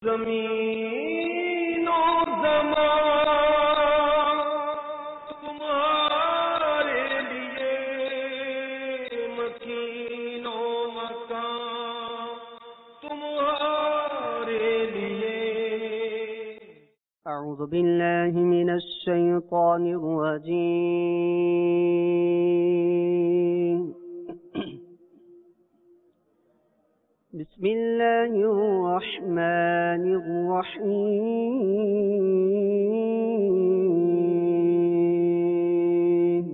ज़मीन और ज़मान तुम्हारे लिए, मकीन और मकान तुम्हारे लिए। أعوذ بالله من الشيطان الرجيم. بسم الله الرحمن الرحيم.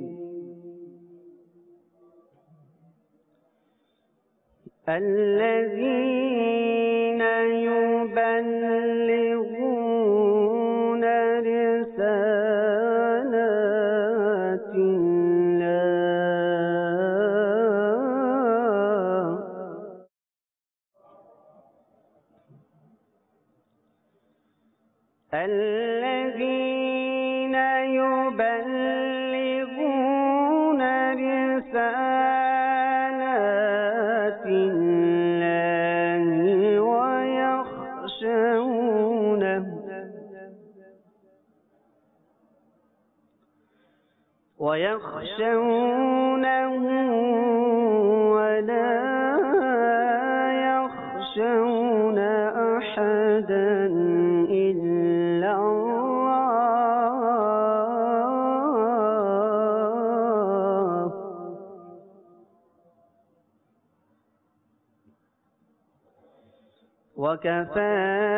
الذين يبلغون رسالات الله الذين يبلغون رسالات الله ويخشونه ولا يخشون أحدا إلا الله وكفى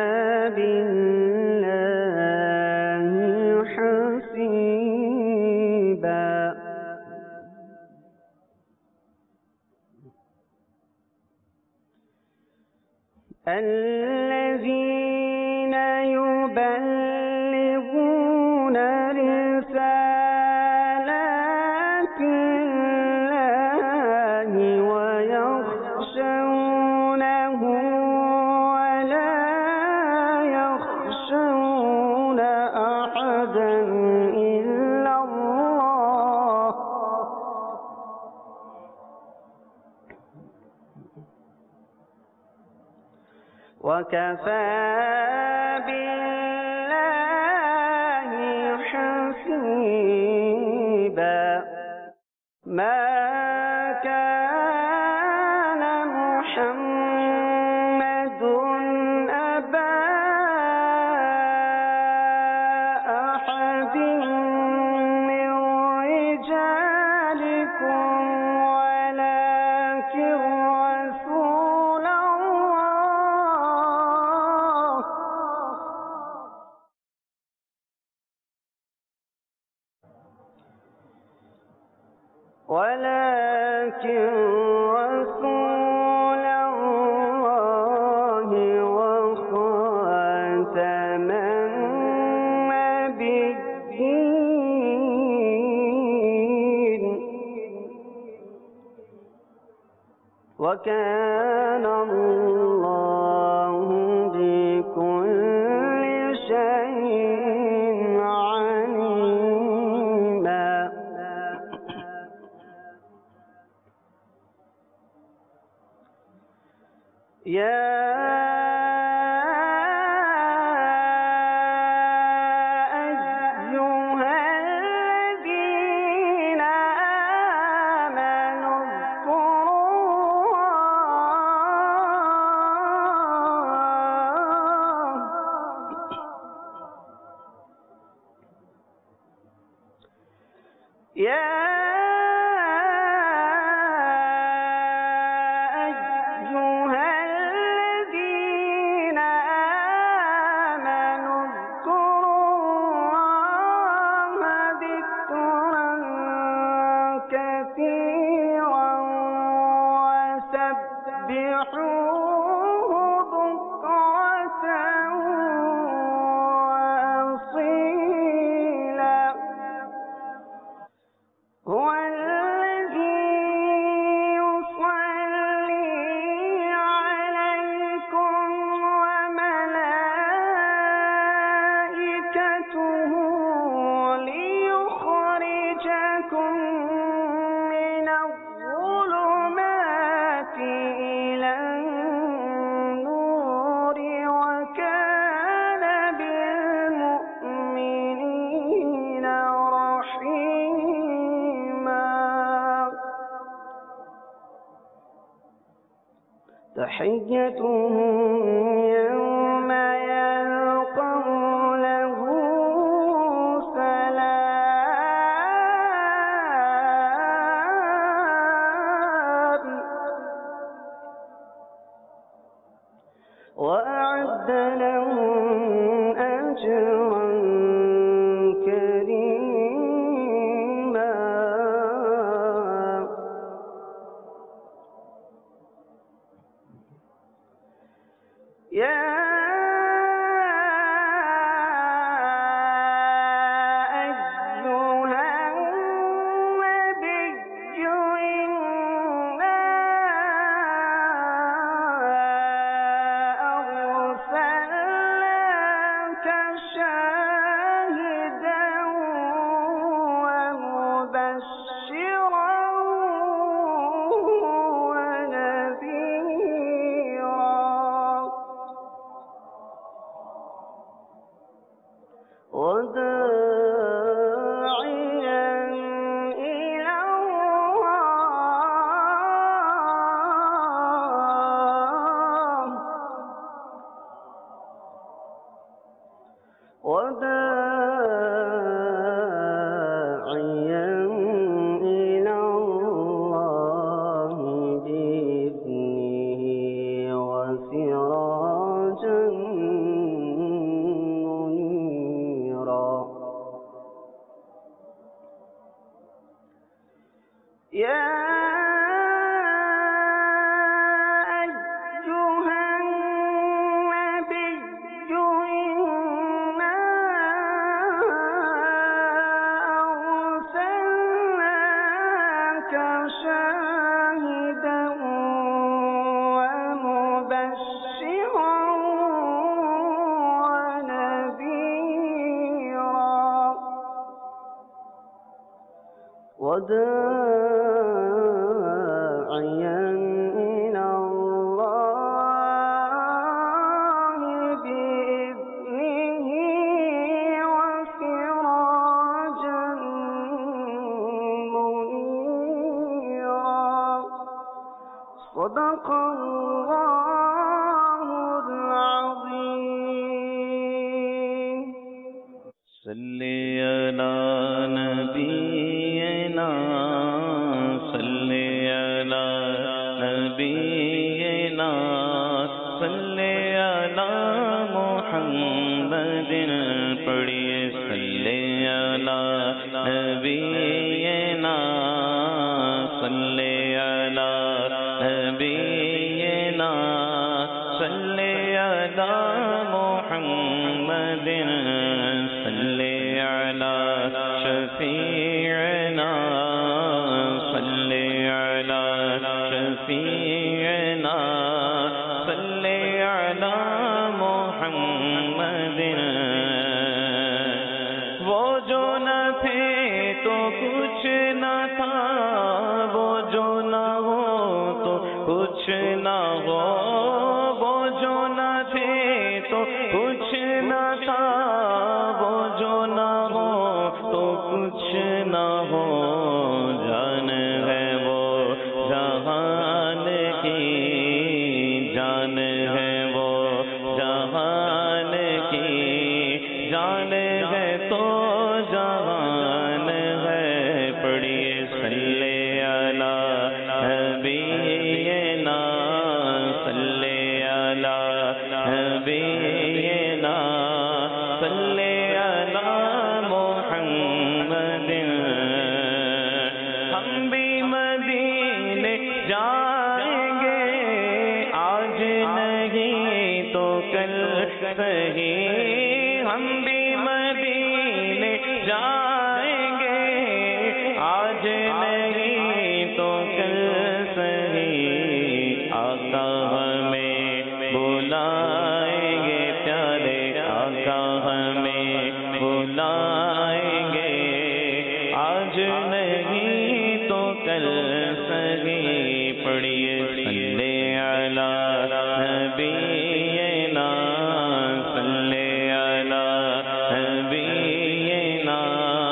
بالله حسيبا. الذين يبلغون رسالات الله ويخشونه ولا يخشون أحدا إلا الله وكفى بالله حسيبا. ما كان محمد أبا أحد من رجالكم ولكن رسول الله وخاتم النبيين وكان الله بكل شيء عليما. يا أيها الذين آمنوا اذكروا كثيرا وسبحوه بكرة وأصيلا تحيتهم يوم يلقونه سلام وأعد لهم أجرا كريما يا أيها النبي إنا أرسلناك شاهدا ومبشرا وداعيا إلى الله وداعيا إلى الله بإذنه وسراجا يا أيها النبي إنا أرسلناك شاهدا ومبشرا ونذيرا وداعيا إلى الله بإذنه وسراجا منيرا صدق الله العظيم صلی علی نبینا صلی علی نبینا صلی علی محمد پڑھیے صلی علی نبینا صلی علی نبینا صلی علی محمد صلی علی شفیعنا صلی علی شفیعنا صلی علی محمد وہ جو نہ تھے تو کچھ نہ تھا وہ جو نہ ہو تو کچھ نہ ہو وہ جو نہ تھے تو کچھ نہ تھا وہ جو نہ ہو تو کچھ نہ ہو جان ہے وہ جہان کی جان ہے وہ جہان کی جان ہے تو جہان ہے پڑھیے صلی علی نبینا صلی علی نبینا صلی علی محمد ہم بھی مدینے جائیں گے آج نہیں تو کل صحیح ہم بھی مدینے جائیں گے آج نہیں تو کل صحیح آقا ہمیں بلائیں گے پیارے آقا ہمیں بلائیں گے آج نہیں تو کل صحیح پڑھیے صلی علی نبینا صلی علی نبینا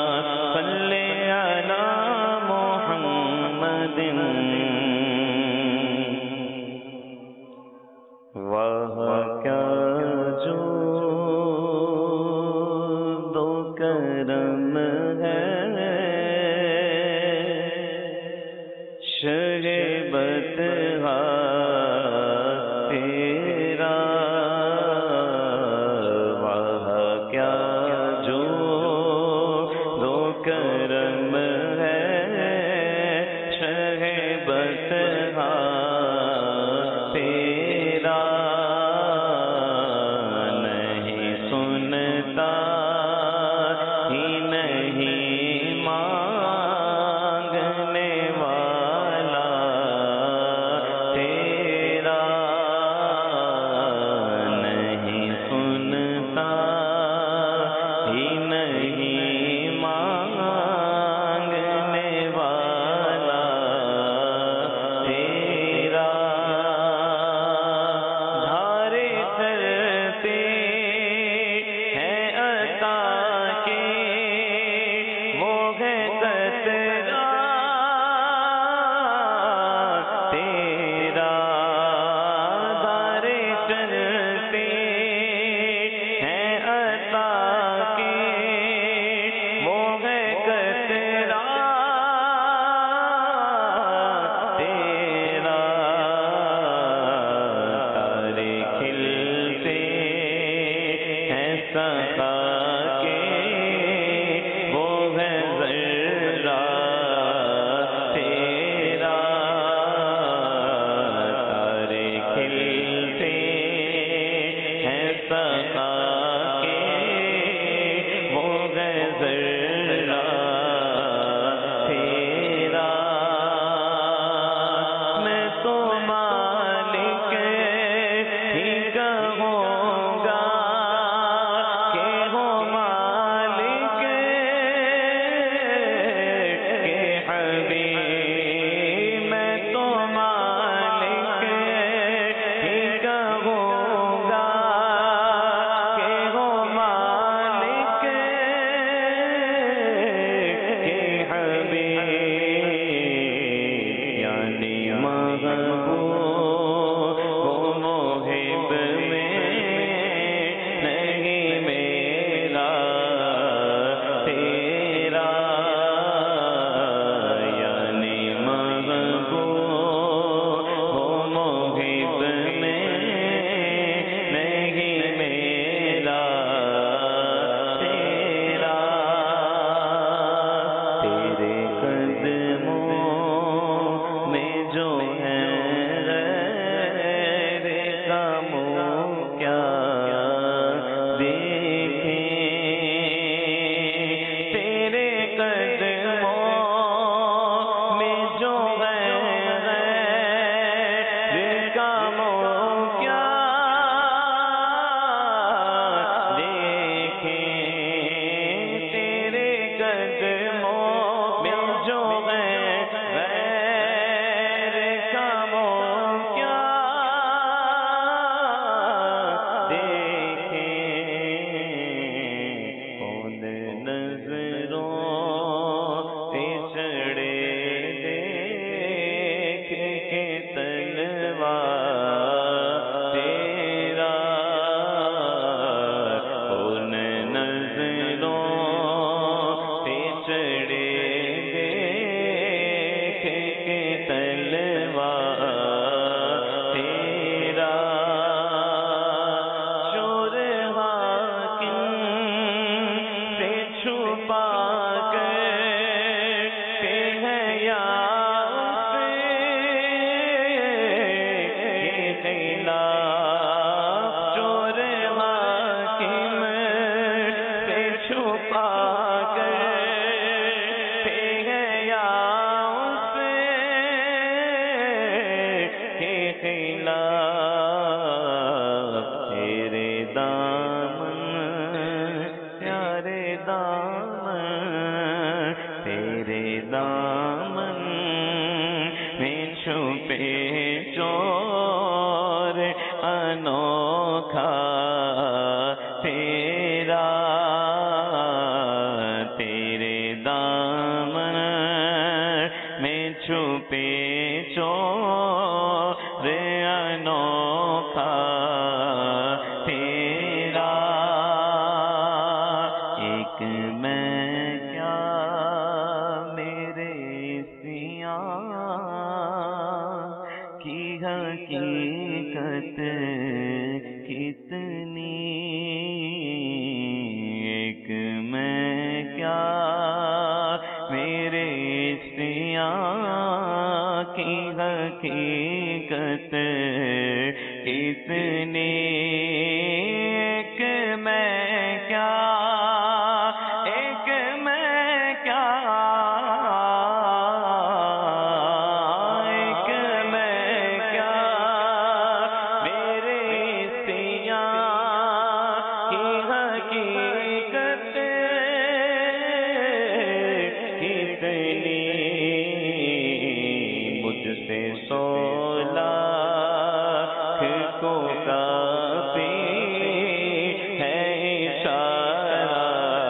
سخا کے وہ ہے ذرہ تیرا تارے کھلتے ہیں سخا کے وہ ہے ذرہ تیرا میں تو مالک ہی کہوں گا کہ ہو مالک کے حبیب میں تو مالک ہی کہوں گا کہ ہو مالک کے حبیب یعنی محبوب و محب میں نہیں میرا تیرا یعنی محبوب و محب میں نہیں میرا تیرا تیرے قدموں میں جو ہے غیر کا منہ کیا دیکھیں تیرے قدموں میں جو ہے غیر کا منہ کیا دیکھیں تیرے قدموں میں جو ہے غیر کا منہ کیا دیکھیں کون نظروں پہ چڑھے دیکھ کے تلوار تیرا کون نظروں پہ چڑھے دیکھ کے تلوار تیرا چور حاکم سے چھپا کر کے ہے یا اسے خلاف چور حاکم سے چھپا کر کے ہے یا اسے خلاف تیرے دامن پیارے دامن تیرے دامن میں چھپے چور انوکھا تیرا تیرے دامن میں چھپے چور انوکھا تیرا ایک میں کیا میرے سیاں کی حقیقت کتنی ایک میں کیا میرے سیاں کی حقیقت کتنی ایک میں کیا ایک میں کیا ایک میں کیا میرے سیاں کی حقیقت کتنی مجھ سے 16 کو کافی ہے اشارہ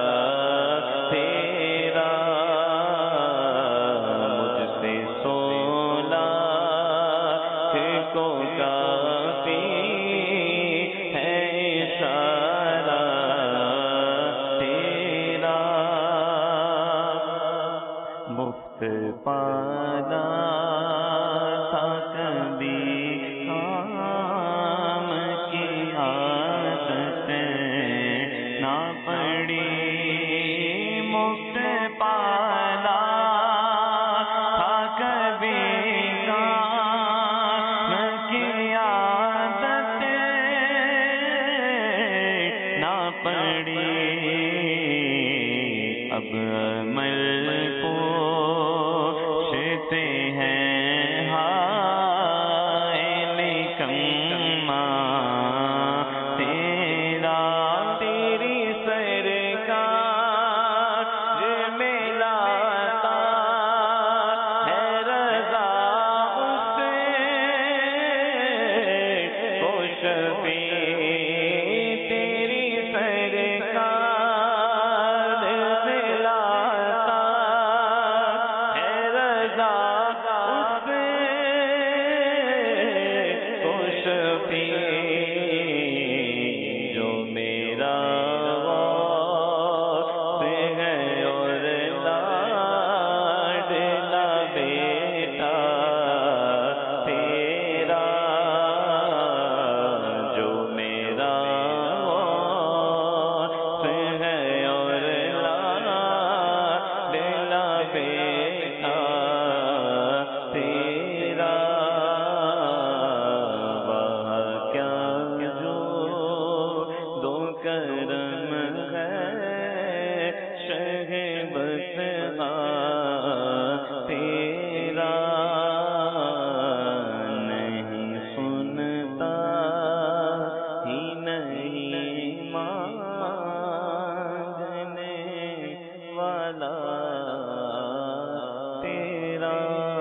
تیرا مجھ سے 16 کو کافی ہے اشارہ پڑی مفت پالا تھا کبھی کام کی عادت نہ پڑی اب عمل پوچھتے ہیں ہائے نکما تیرا تیری سرکار میں لاتا ہے رضا اس کو شفیع تیری سرکار میں لاتا ہے رضا اس کو شفیع جو میرا واسط ہے اور لاڈلا بیٹا تیرا جو میرا واسط ہے اور لاڈلا بیٹا تیرا وہاں کیا جو دو کرم ہے شہ بسہا تیرا نہیں سنتا ہی نہیں مانگنے والا تیرا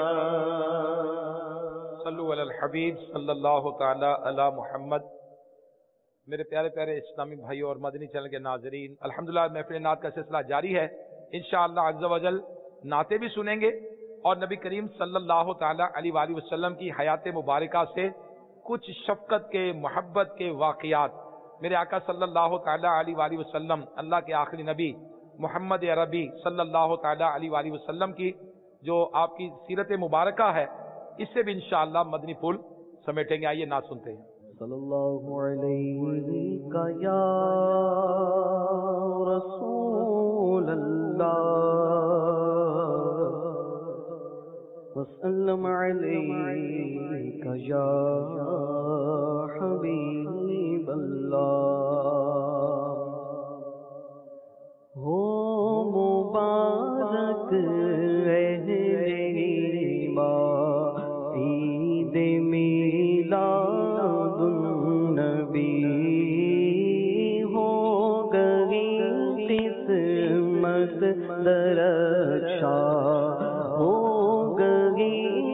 صلو علی الحبیب صلی اللہ تعالی علی محمد۔ میرے پیارے پیارے اسلامی بھائیوں اور مدنی چینل کے ناظرین، الحمدللہ محفل نعت کا سلسلہ جاری ہے۔ انشاءاللہ عز و جل نعتیں بھی سنیں گے اور نبی کریم صلی اللہ تعالی علیہ وآلہ وسلم کی حیات مبارکہ سے کچھ شفقت کے، محبت کے واقعات، میرے آقا صلی اللہ تعالی علیہ وآلہ وسلم، اللہ کے آخری نبی محمد عربی صلی اللہ تعالی علیہ وآلہ وسلم کی جو آپ کی سیرت مبارکہ ہے، اس سے بھی انشاءاللہ مدنی پھول سمیٹیں گے۔ آئیے نعت سنتے ہیں۔ صلی اللہ علیہ یا رسول اللہ وسلم علیک یا حبیب اللہ ہو مبارک اہل ایمان عید میلاد النبی ہو گئی قسمت درخشاں ہو گئی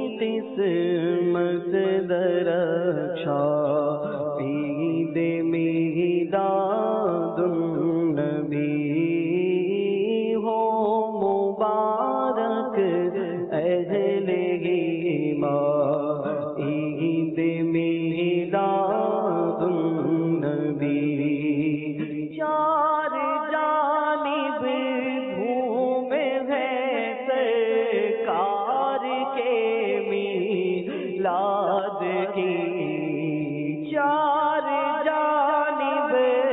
قسمت درخشاں عید میلاد النبی ہو مبارک اہل ایمان عید میلاد النبی چار جانب دھوم ہے سرکار کے میلاد کی چار جانب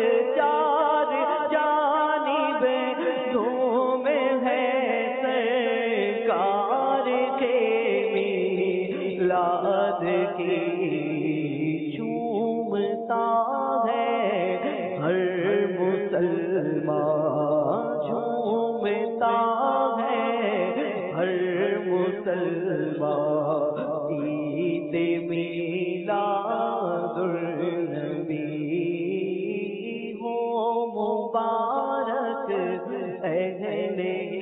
دھوم ہے سرکار کے میلاد کی جھومتا ہے ہر مسلمان جھومتا ہے ہر مسلمان عید میلاد النبی ہو مبارک اہل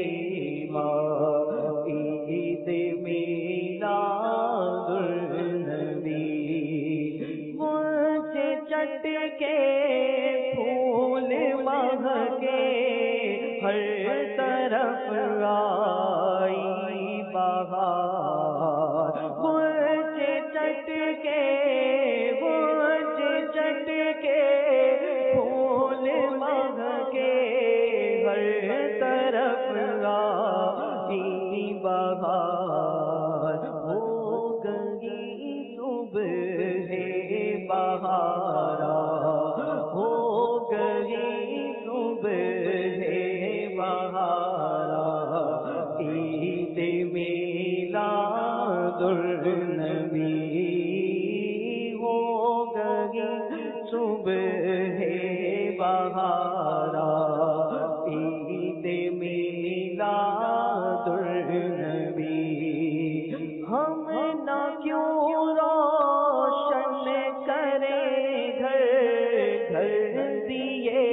ایمان عید میلاد النبی مجھے چٹ کے پھول مہکے ہر طرف آئی بہار مجھے چٹ کے پھول مہکے ہر طرف آئی بہار ہو گئی صبح بہارا ہو گئی صبح عید میلاد النبی ہو گئی صبح بہارا، عید میلاد النبی ہم نہ کیوں روشن کریں گھر گھر دیے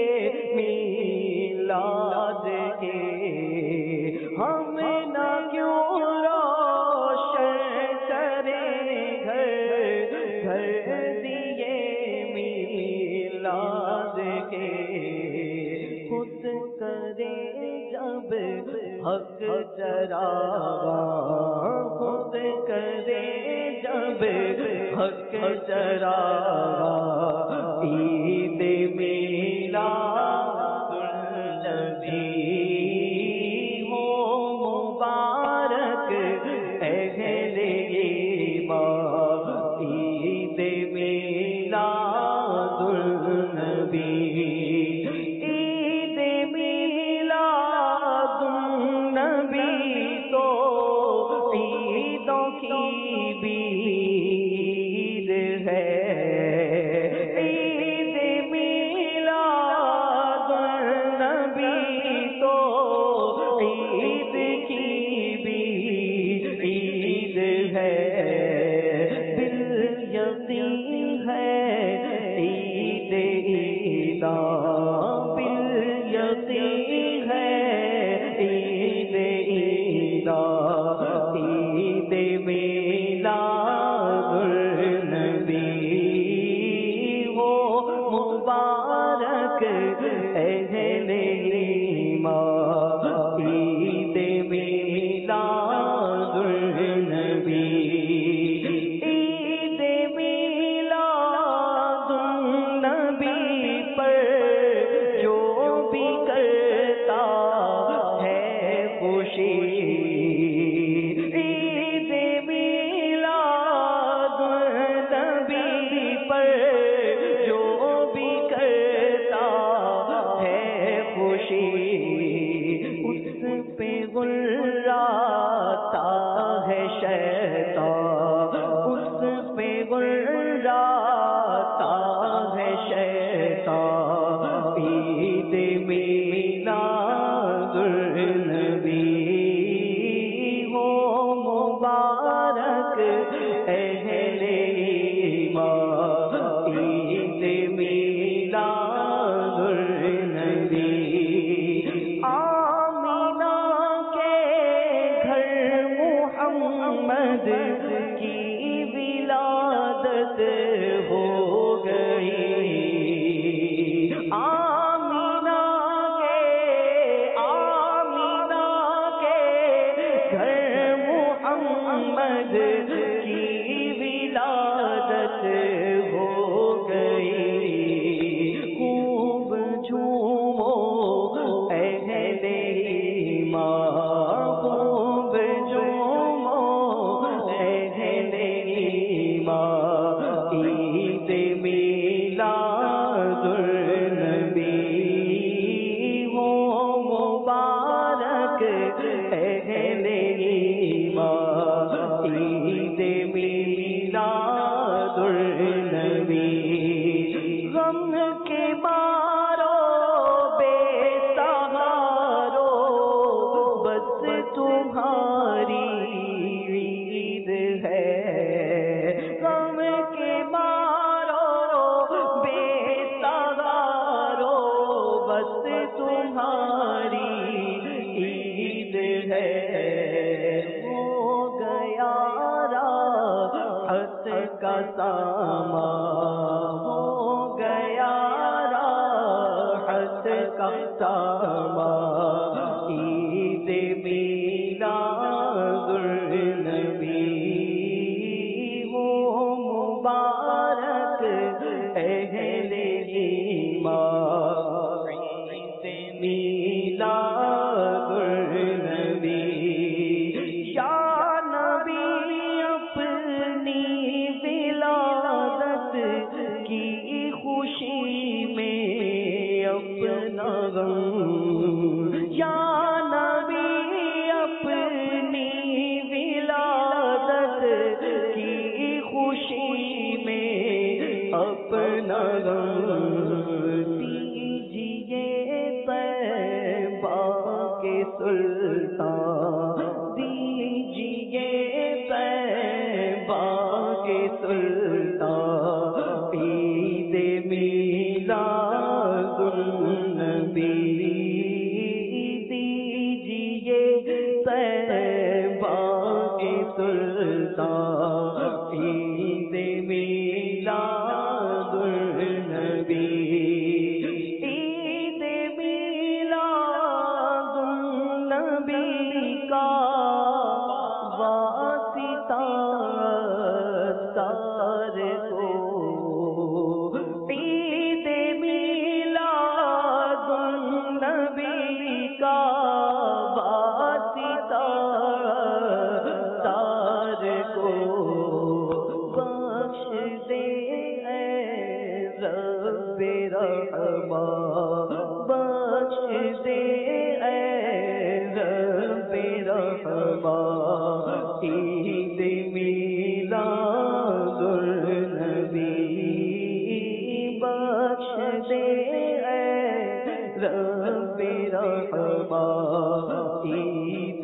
میلاد کے، ہم نہ کیوں روشن کریں گھر گھر دیے میلاد کے، خود کرے جب حق چراغاں، خود کرے جب حق چراغاں، عید میلاد النبی ہو مبارک اہل ایمان، عید میلاد النبی، عید میلاد النبی تو عیدوں کی بھی عید ہے، عید میلاد النبی تو عید کی بھی عید ہے، بالیقین ہے عید عیداں، بالیقین ہے عید عیداں، عید میلاد النبی ہو مبارک اہل ایمان، عید میلاد النبی، عید میلاد النبی پر جو بھی کرتا ہے خوشی، عید میلاد النبی پر جو بھی کرتا ہے خوشی، اس پہ غراتا ہے شیطان، اس پہ غراتا ہے شیطان، عید میلاد النبی ہو مبارک اہل ایمان، عید میلاد النبی، آمینہ کے گھر محمد کی ولادت ہو گئی، آمینہ کے گھر محمد کی ولادت ہو گئی، خوب جھومو اہل ایمان، خوب جھومو اہل ایمان، عید میلاد النبی ہو مبارک اہل ایمان، عید میلاد النبی، غم کے مارو بے سہارو بس تمہاری عید ہے، غم کے مارو بے سہارو بس تمہاری عید ہے، ہو گیا راحت کا سامان، ہو گیا راحت کا سامان، عید میلاد النبی ہو مبارک اہل ایمان، عید میلاد النبی، یا نبی اپنی ولادت کی خوشی میں اپنا غم، یا نبی اپنی سلطان دیجیے طیبہ کے سلطان عید میلاد النبی دیجیے طیبہ کے سلطان عید میلاد النبی عید میلاد النبی کا واسطہ تار کو عید میلاد النبی کا واسطہ تار کو بخش دے اے رب رحمان بخش دے اے رب رحمان عید میلاد النبی بخش دے اے رب رحمان عید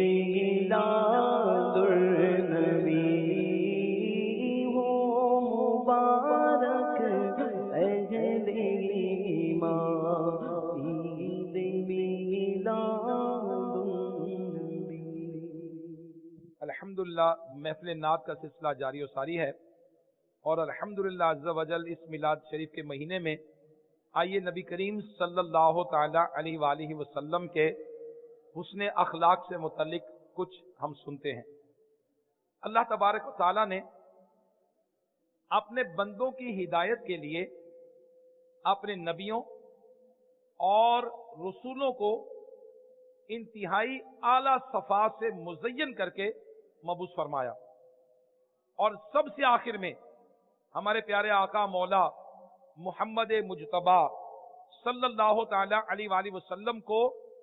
میلاد النبی ہو مبارک اہل ایمان عید میلاد النبی۔ الحمدللہ محفل نعت کا سلسلہ جاری و ساری ہے، اور الحمدللہ عز و جل اس میلاد شریف کے مہینے میں آئیے نبی کریم صلی اللہ تعالی علیہ وآلہ وسلم کے حسن اخلاق سے متعلق کچھ ہم سنتے ہیں۔ اللہ تبارک و تعالی نے اپنے بندوں کی ہدایت کے لیے اپنے نبیوں اور رسولوں کو انتہائی اعلیٰ صفات سے مزین کر کے مبعوث فرمایا، اور سب سے آخر میں ہمارے پیارے آقا مولا محمد مجتبی صلی اللہ تعالی علیہ وآلہ وسلم کو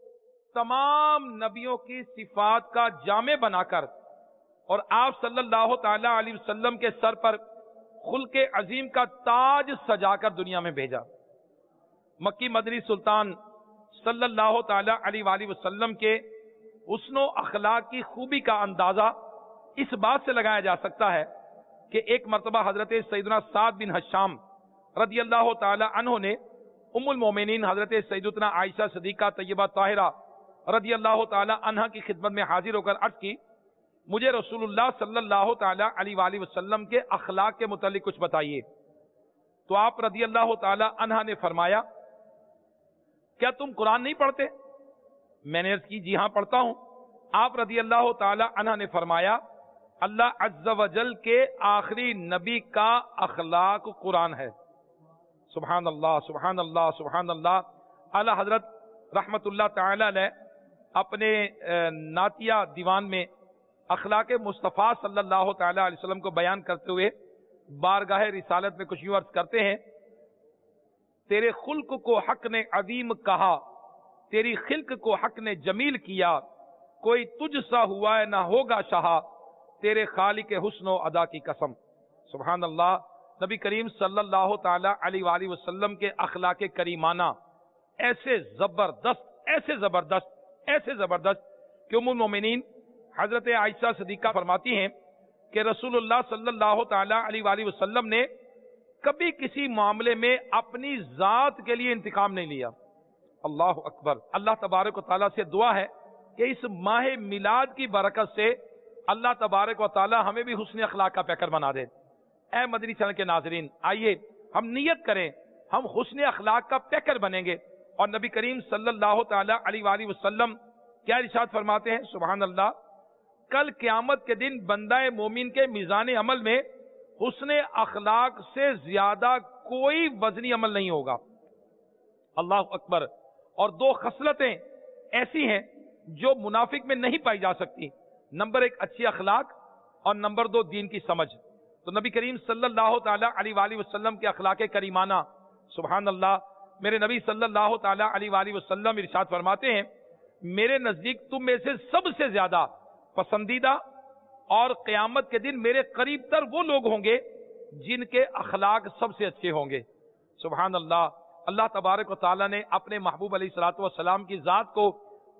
تمام نبیوں کی صفات کا جامع بنا کر اور آپ صلی اللہ تعالی علیہ وسلم کے سر پر خلق عظیم کا تاج سجا کر دنیا میں بھیجا۔ مکی مدنی سلطان صلی اللہ تعالی علیہ وآلہ وسلم کے حسن و اخلاق کی خوبی کا اندازہ اس بات سے لگایا جا سکتا ہے کہ ایک مرتبہ حضرت سیدنا سعد بن حشام رضی اللہ تعالی عنہ نے ام المومنین حضرت سیدتنا عائشہ صدیقہ طیبہ طاہرہ رضی اللہ تعالی عنہ کی خدمت میں حاضر ہو کر عرض کی، مجھے رسول اللہ صلی اللہ تعالی علیہ وآلہ وسلم کے اخلاق کے متعلق کچھ بتائیے۔ تو آپ رضی اللہ تعالی عنہ نے فرمایا، کیا تم قرآن نہیں پڑھتے؟ میں نے عرض کی، جی ہاں پڑھتا ہوں۔ آپ رضی اللہ تعالی عنہ نے فرمایا، اللہ عز و جل کے آخری نبی کا اخلاق قرآن ہے۔ سبحان اللہ سبحان اللہ سبحان اللہ۔ اعلیٰ حضرت رحمت اللہ تعالی علیہ اپنے نعتیہ دیوان میں اخلاق مصطفیٰ صلی اللہ تعالی علیہ وسلم کو بیان کرتے ہوئے بارگاہ رسالت میں کچھ یوں عرض کرتے ہیں، تیرے خلق کو حق نے عظیم کہا، تیری خلق کو حق نے جمیل کیا، کوئی تجھ سا ہوا ہے نہ ہوگا شہا، تیرے خالق حسن و ادا کی قسم۔ سبحان اللہ۔ نبی کریم صلی اللہ تعالی علیہ وآلہ وسلم کے اخلاق کریمانہ ایسے زبردست کہ ام المومنین حضرت عائشہ صدیقہ فرماتی ہیں کہ رسول اللہ صلی اللہ تعالی علیہ وآلہ وسلم نے کبھی کسی معاملے میں اپنی ذات کے لیے انتقام نہیں لیا۔ اللہ اکبر۔ اللہ تبارک و تعالیٰ سے دعا ہے کہ اس ماہ میلاد کی برکت سے اللہ تبارک و تعالیٰ ہمیں بھی حسن اخلاق کا پیکر بنا دے۔ اے مدنی چینل کے ناظرین، آئیے ہم نیت کریں، ہم حسن اخلاق کا پیکر بنیں گے۔ اور نبی کریم صلی اللہ تعالی علیہ وآلہ وسلم کیا ارشاد فرماتے ہیں؟ سبحان اللہ، کل قیامت کے دن بندہ مومن کے میزان عمل میں حسن اخلاق سے زیادہ کوئی وزنی عمل نہیں ہوگا۔ اللہ اکبر۔ اور دو خصلتیں ایسی ہیں جو منافق میں نہیں پائی جا سکتی، نمبر ایک اچھی اخلاق اور نمبر دو دین کی سمجھ۔ تو نبی کریم صلی اللہ تعالی علیہ وآلہ وسلم کے اخلاق کریمانہ، سبحان اللہ، میرے نبی صلی اللہ تعالی علیہ وآلہ وسلم ارشاد فرماتے ہیں، میرے نزدیک تم میں سے سب سے زیادہ پسندیدہ اور قیامت کے دن میرے قریب تر وہ لوگ ہوں گے جن کے اخلاق سب سے اچھے ہوں گے۔ سبحان اللہ۔ اللہ تبارک و تعالیٰ نے اپنے محبوب علیہ الصلوۃ والسلام کی ذات کو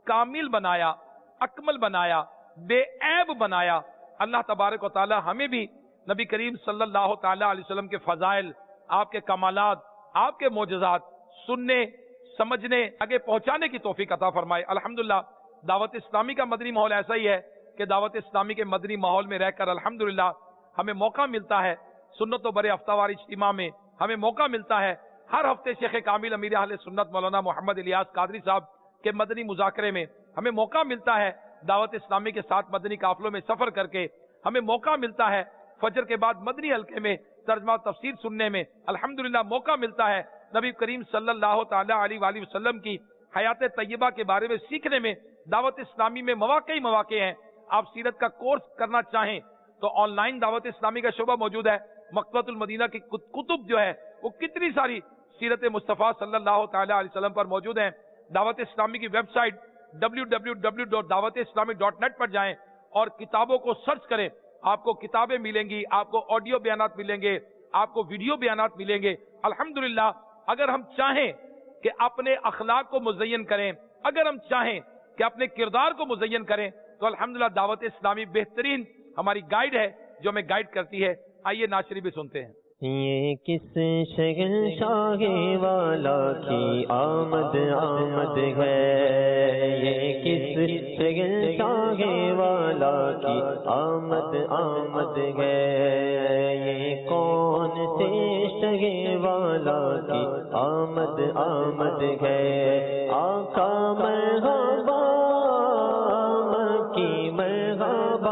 कामिल बनाया, अकमल बनाया, बेऐब बनाया। अल्लाह तबारक व तआला हमें भी नबी करीम सल्लल्लाहु तआला अलैहि वसल्लम के फजाइल, आपके कमालात, आपके मोजज़ात सुनने, समझने, आगे पहुंचाने की तौफीक अता फरमाए। अल्हम्दुलिल्लाह दावत इस्लामी का मदनी माहौल ऐसा ही है कि दावत इस्लामी के मदनी माहौल में रहकर अल्हम्दुलिल्लाह हमें मौका मिलता है, सुन्नत व बरे हफ्तावार इज्तिमा में हमें मौका मिलता है हर हफ्ते शेख कामिल अमीर अहले सुन्नत मौलाना मोहम्मद इलियास कादरी साहब के मदनी मुज़ाकरे में हमें मौका मिलता है, दावत इस्लामी के साथ मदनी काफिलों में सफर करके हमें मौका मिलता है, फजर के बाद मदनी हल्के में तर्जमा तफसीर सुनने में अल्हम्दुलिल्लाह मौका मिलता है, नबी करीम सल्लल्लाहु तआला अलैहि वसल्लम की हयात तय्यबा के बारे में सीखने में दावत इस्लामी में मौके हैं। आप सीरत का कोर्स करना चाहें तो ऑनलाइन दावत इस्लामी का शोबा मौजूद है। मकतबतुल मदीना की कुतुब जो है वो कितनी सारी सीरत मुस्तफ़ा सल्लल्लाहु तआला अलैहि वसल्लम पर मौजूद हैं। दावत इस्लामी की वेबसाइट www.dawat-islami.net पर जाएं और किताबों को सर्च करें, आपको किताबें मिलेंगी, आपको ऑडियो बयानात मिलेंगे, आपको वीडियो बयानात मिलेंगे। अल्हम्दुलिल्लाह अगर हम चाहें कि अपने अखलाक को मुज़य्यन करें, अगर हम चाहें कि अपने किरदार को मुज़य्यन करें तो अल्हम्दुलिल्लाह दावत इस्लामी बेहतरीन हमारी गाइड है जो हमें गाइड करती है। आइए नाशरी भी सुनते हैं। ये किस शहंशाह वाला की आमद आमद है, ये किस शहंशाह वाला की आमद आमद है, ये कौन से शह वाला की आमद आमद है। आका मरहबा मक्की मरहबा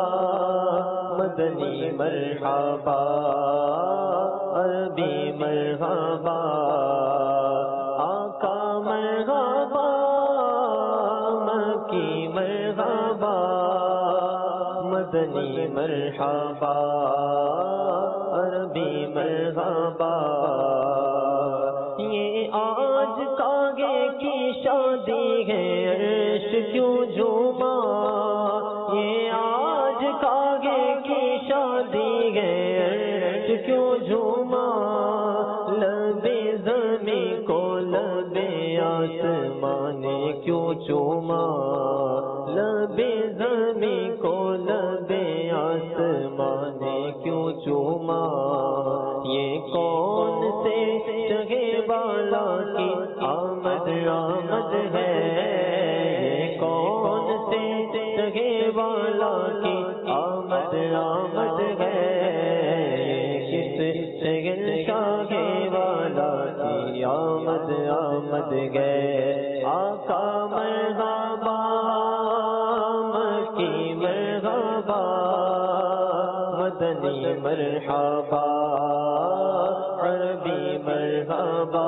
मदनी मरहबा अरबी मरहबा। आका मरहबा मक्की मरहबा मदनी मरहबा अरबी मरहबा। ये आज कागे की शादी है अर्श क्यों झूमा, ये आज कागे की शादी है अर्श क्यों झूमा। लबे ज़मी को लबे आसमाने क्यों चूमा, लबे ज़मी को लबे आसमाने क्यों चूमा। ये कौन से जगह वाला की आमद आमद है, ये कौन से जगह वाला की आमद आमद है। ये किस शहंशाह वाला की आमद आमद है। आका मरहबा मक्की मरहबा मदनी मरहबा अरबी मरहबा।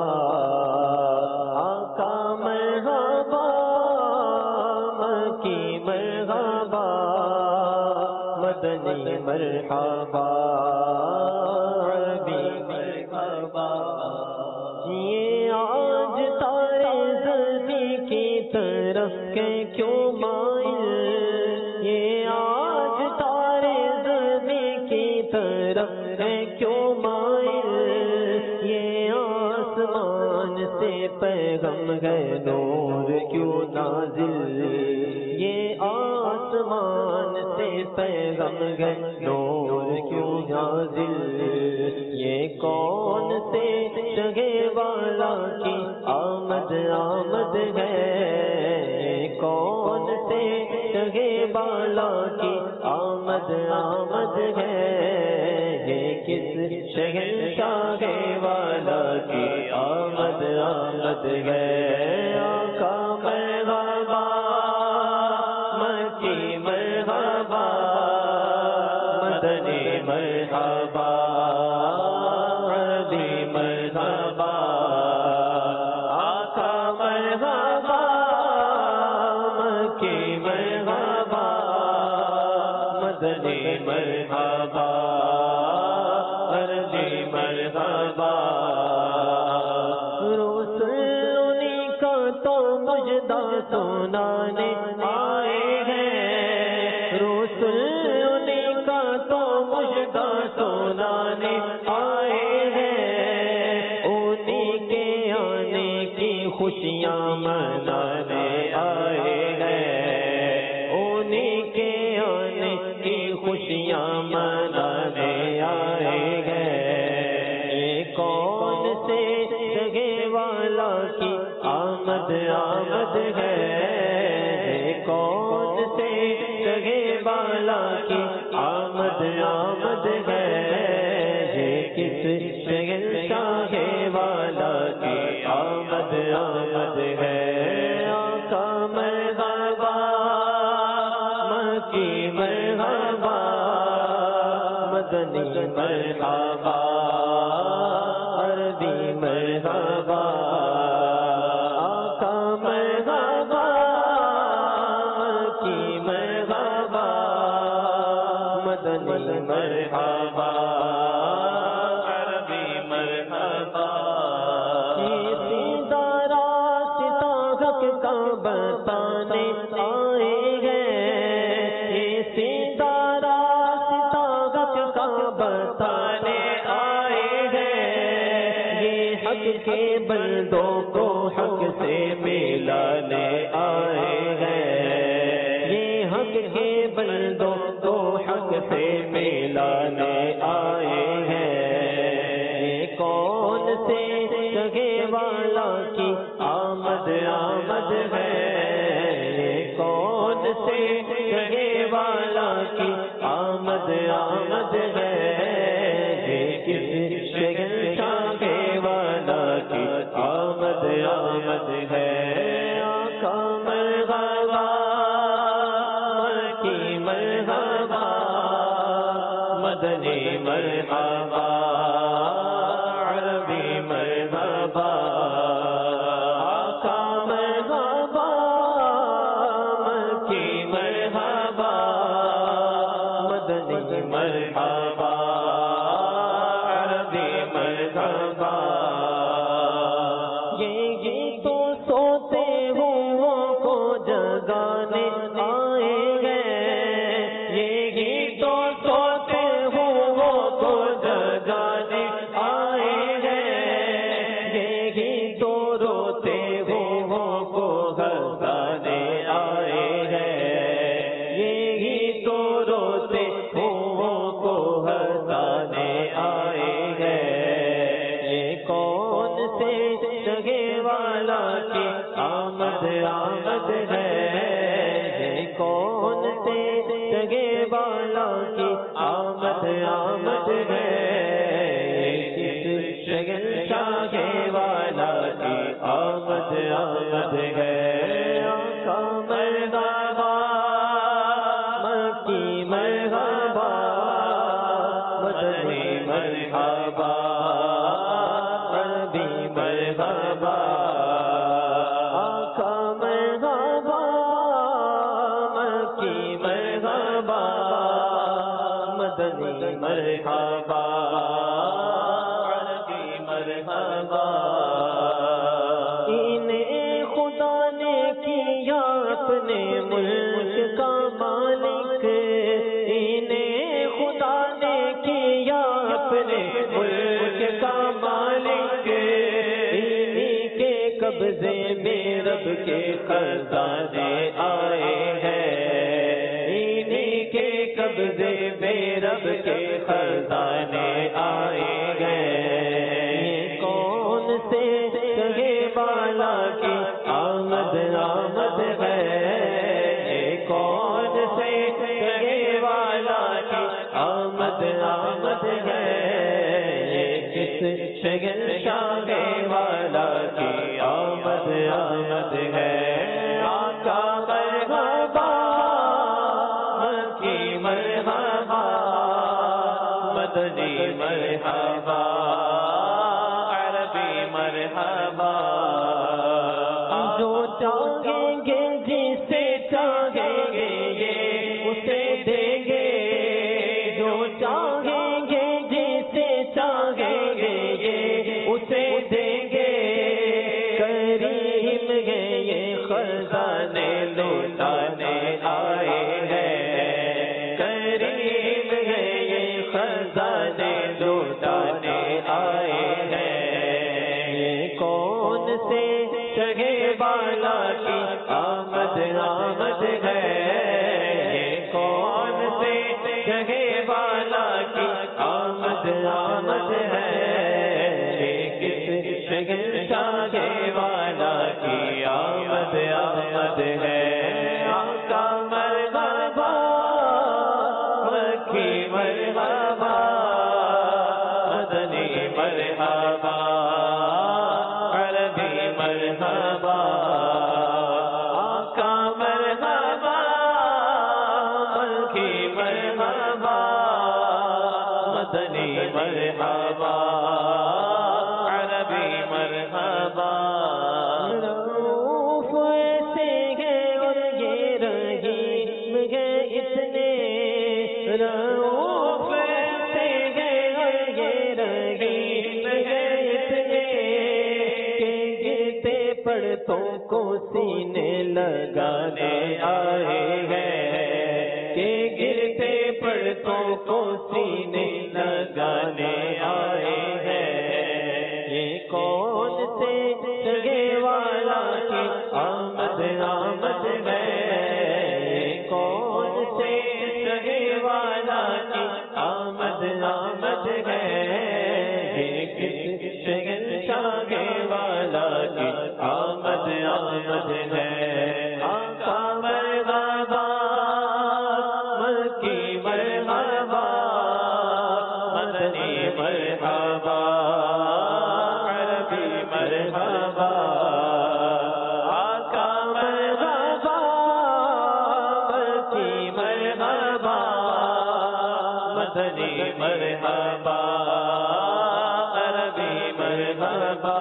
आका मरहबा मक्की मरहबा मदनी मरहबा अरबी मरहबा। ये आज तारे ज़ल्फ़ी की तरफ के क्यों माइल, ये आज तारे ज़ल्फ़ी की तरफ के क्यों माइल। ये आसमान से पैगम है नूर क्यों नाज़िल, ये आसमान से पैगम है नूर क्यों नाज़िल। ये कौन से जगह वाला की आमद आमद है, ये कौन से जगह वाला की आमद आमद है। ये किस शहंशाह वाला की आमद आमद है। आका मरहबा मक्की मरहबा मदनी मरहबा अरबी मरहबा। आका मरहबा मक्की मरहबा मदनी मरहबा अरबी मरहबा। रसूली का तो मुजदा सुनाने आए हैं, रसूली का तो मुजदा सुनाने आए हैं। उन्हीं के आने की खुशियाँ خوشیاں منانے آئے ہیں، انہیں کے آنے کی خوشیاں منانے آئے ہیں۔ یہ کون سے جگہ والا کی آمد آمد ہے، یہ کون سے جگہ والا کی آمد آمد ہے، یہ کس شہنشاہ والا کی آمد آمد ہے۔ آقا مرحبا، مکی مرحبا، مدنی مرحبا، عربی مرحبا۔ آقا مرحبا، مکی مرحبا، مدنی مرحبا، عربی مرحبا۔ سیدھا راستہ حق کا بتانے آئے ہیں، سیدھا راستہ حق کا بتانے آئے ہیں، یہ حق کے بندوں کو حق سے ملانے آئے ہیں، یہ حق کے بندوں کو حق سے ملانے آئے ہیں۔ یہ کون سے جگہ والا کی آمد آمد ہے، یہ کون سے جگہ والا کی آمد آمد ہے، یہ کس شہنشاہ والا کی آمد آمد ہے۔ آقا مرحبا، مکی مرحبا، مدنی مرحبا، عربی مرحبا۔ آقا مرحبا، مکی مرحبا، مدنی مرحبا، عربی مرحبا۔ یہ تو سوتے ہوں کو جگانے آئے ہیں، یہ تو سوتے ہوں کو جگانے آئے ہیں، یہ تو روتے ہوں کو ہنسانے آئے ہیں، یہ تو روتے ہوں کو ہنسانے آئے ہیں۔ یہ کون سے جگہ والا کی آمد آمد ہے، یہ کون سے جگہ والا کی آمد آمد ہے، یہ کس شہنشاہ والا کی آمد آمد ہے۔ آقا مرحبا، مکی مرحبا، مدنی مرحبا، عربی مرحبا۔ آقا مرحبا، مکی مرحبا، مدنی مرحبا، عربی مرحبا۔ انہیں خدا نے کیا اپنے ملک کا مالک، انہیں خدا نے کیا اپنے ملک کا مالک، انہیں کے قبضے میں رب کے خزانے آئے ہیں، انہیں کے قبضے میں رب کے خزانے آئے ہیں۔ یہ کون سے جگہ والا کی آمد آمد ہے، یہ کون سے جگہ والا کی آمد آمد ہے، یہ کس شہنشاہ والا کی آمد آمد ہے۔ آقا مرحبا، مکی مرحبا، مدنی مرحبا، عربی مرحبا۔ جو چاہیں گے جسے چاہیں گے یہ اسے دیں گے، جو چاہیں گے جسے چاہیں گے یہ اسے دیں گے، کریم ہے یہ خزانے لوٹانے آئے ہیں، کریم ہے یہ خزانے لوٹانے آئے ہیں۔ یہ کون سے جگہ والا کی آمد آمد ہے، یہ کون سے جگہ والا کی آمد آمد ہے، یہ کس شہنشاہ والا کی آمد آمد ہے۔ آقا مرحبا، مکی مرحبا، مدنی مرحبا، عربی مرحبا، آقا مرحبا، مکی مرحبا، مدنی مرحبا، عربی مرحبا۔ رؤوف ایسے ہیں اور یہ رحیم ہے اتنے، رؤوف ایسے ہیں اور یہ رحیم ہے اتنے، کہ گرتے پڑتوں کو سینے لگانے آئے ہیں، کہ گرتے پڑتوں کو سینے لگانے آئے ہیں۔ یہ کون سے جگہ والا کی آمد آمد ہے، یہ کون سے جگہ والا کی آمد آمد ہے، یہ کس شہنشاہ والا کی آمد آمد ہے۔ آقا مرحبا، مکی مرحبا، مدنی مرحبا، عربی مرحبا، آقا مرحبا، مکی مرحبا، مدنی مرحبا، عربی مرحبا۔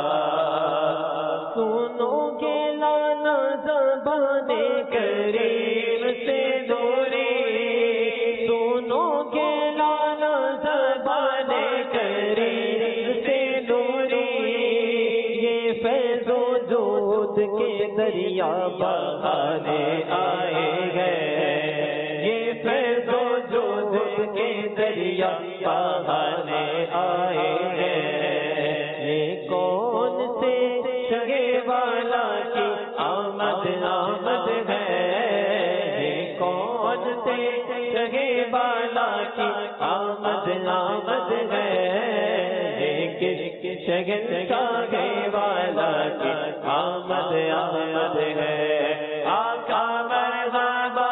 سنو گے لانا زبان کریم سے دوری، سنو گے لانا زبان کریم سے دوری، یہ فیض و جود کے دریا بہانے آئے ہیں، یہ فیض و جود کے دریا بہانے آئے ہیں۔ یہ کون سے جگہ والا کی آمد آمد ہے، یہ کون سے جگہ والا کی آمد آمد ہے، یہ کس شہنشاہ والا کی آمد آمد ہے۔ آقا مرحبا،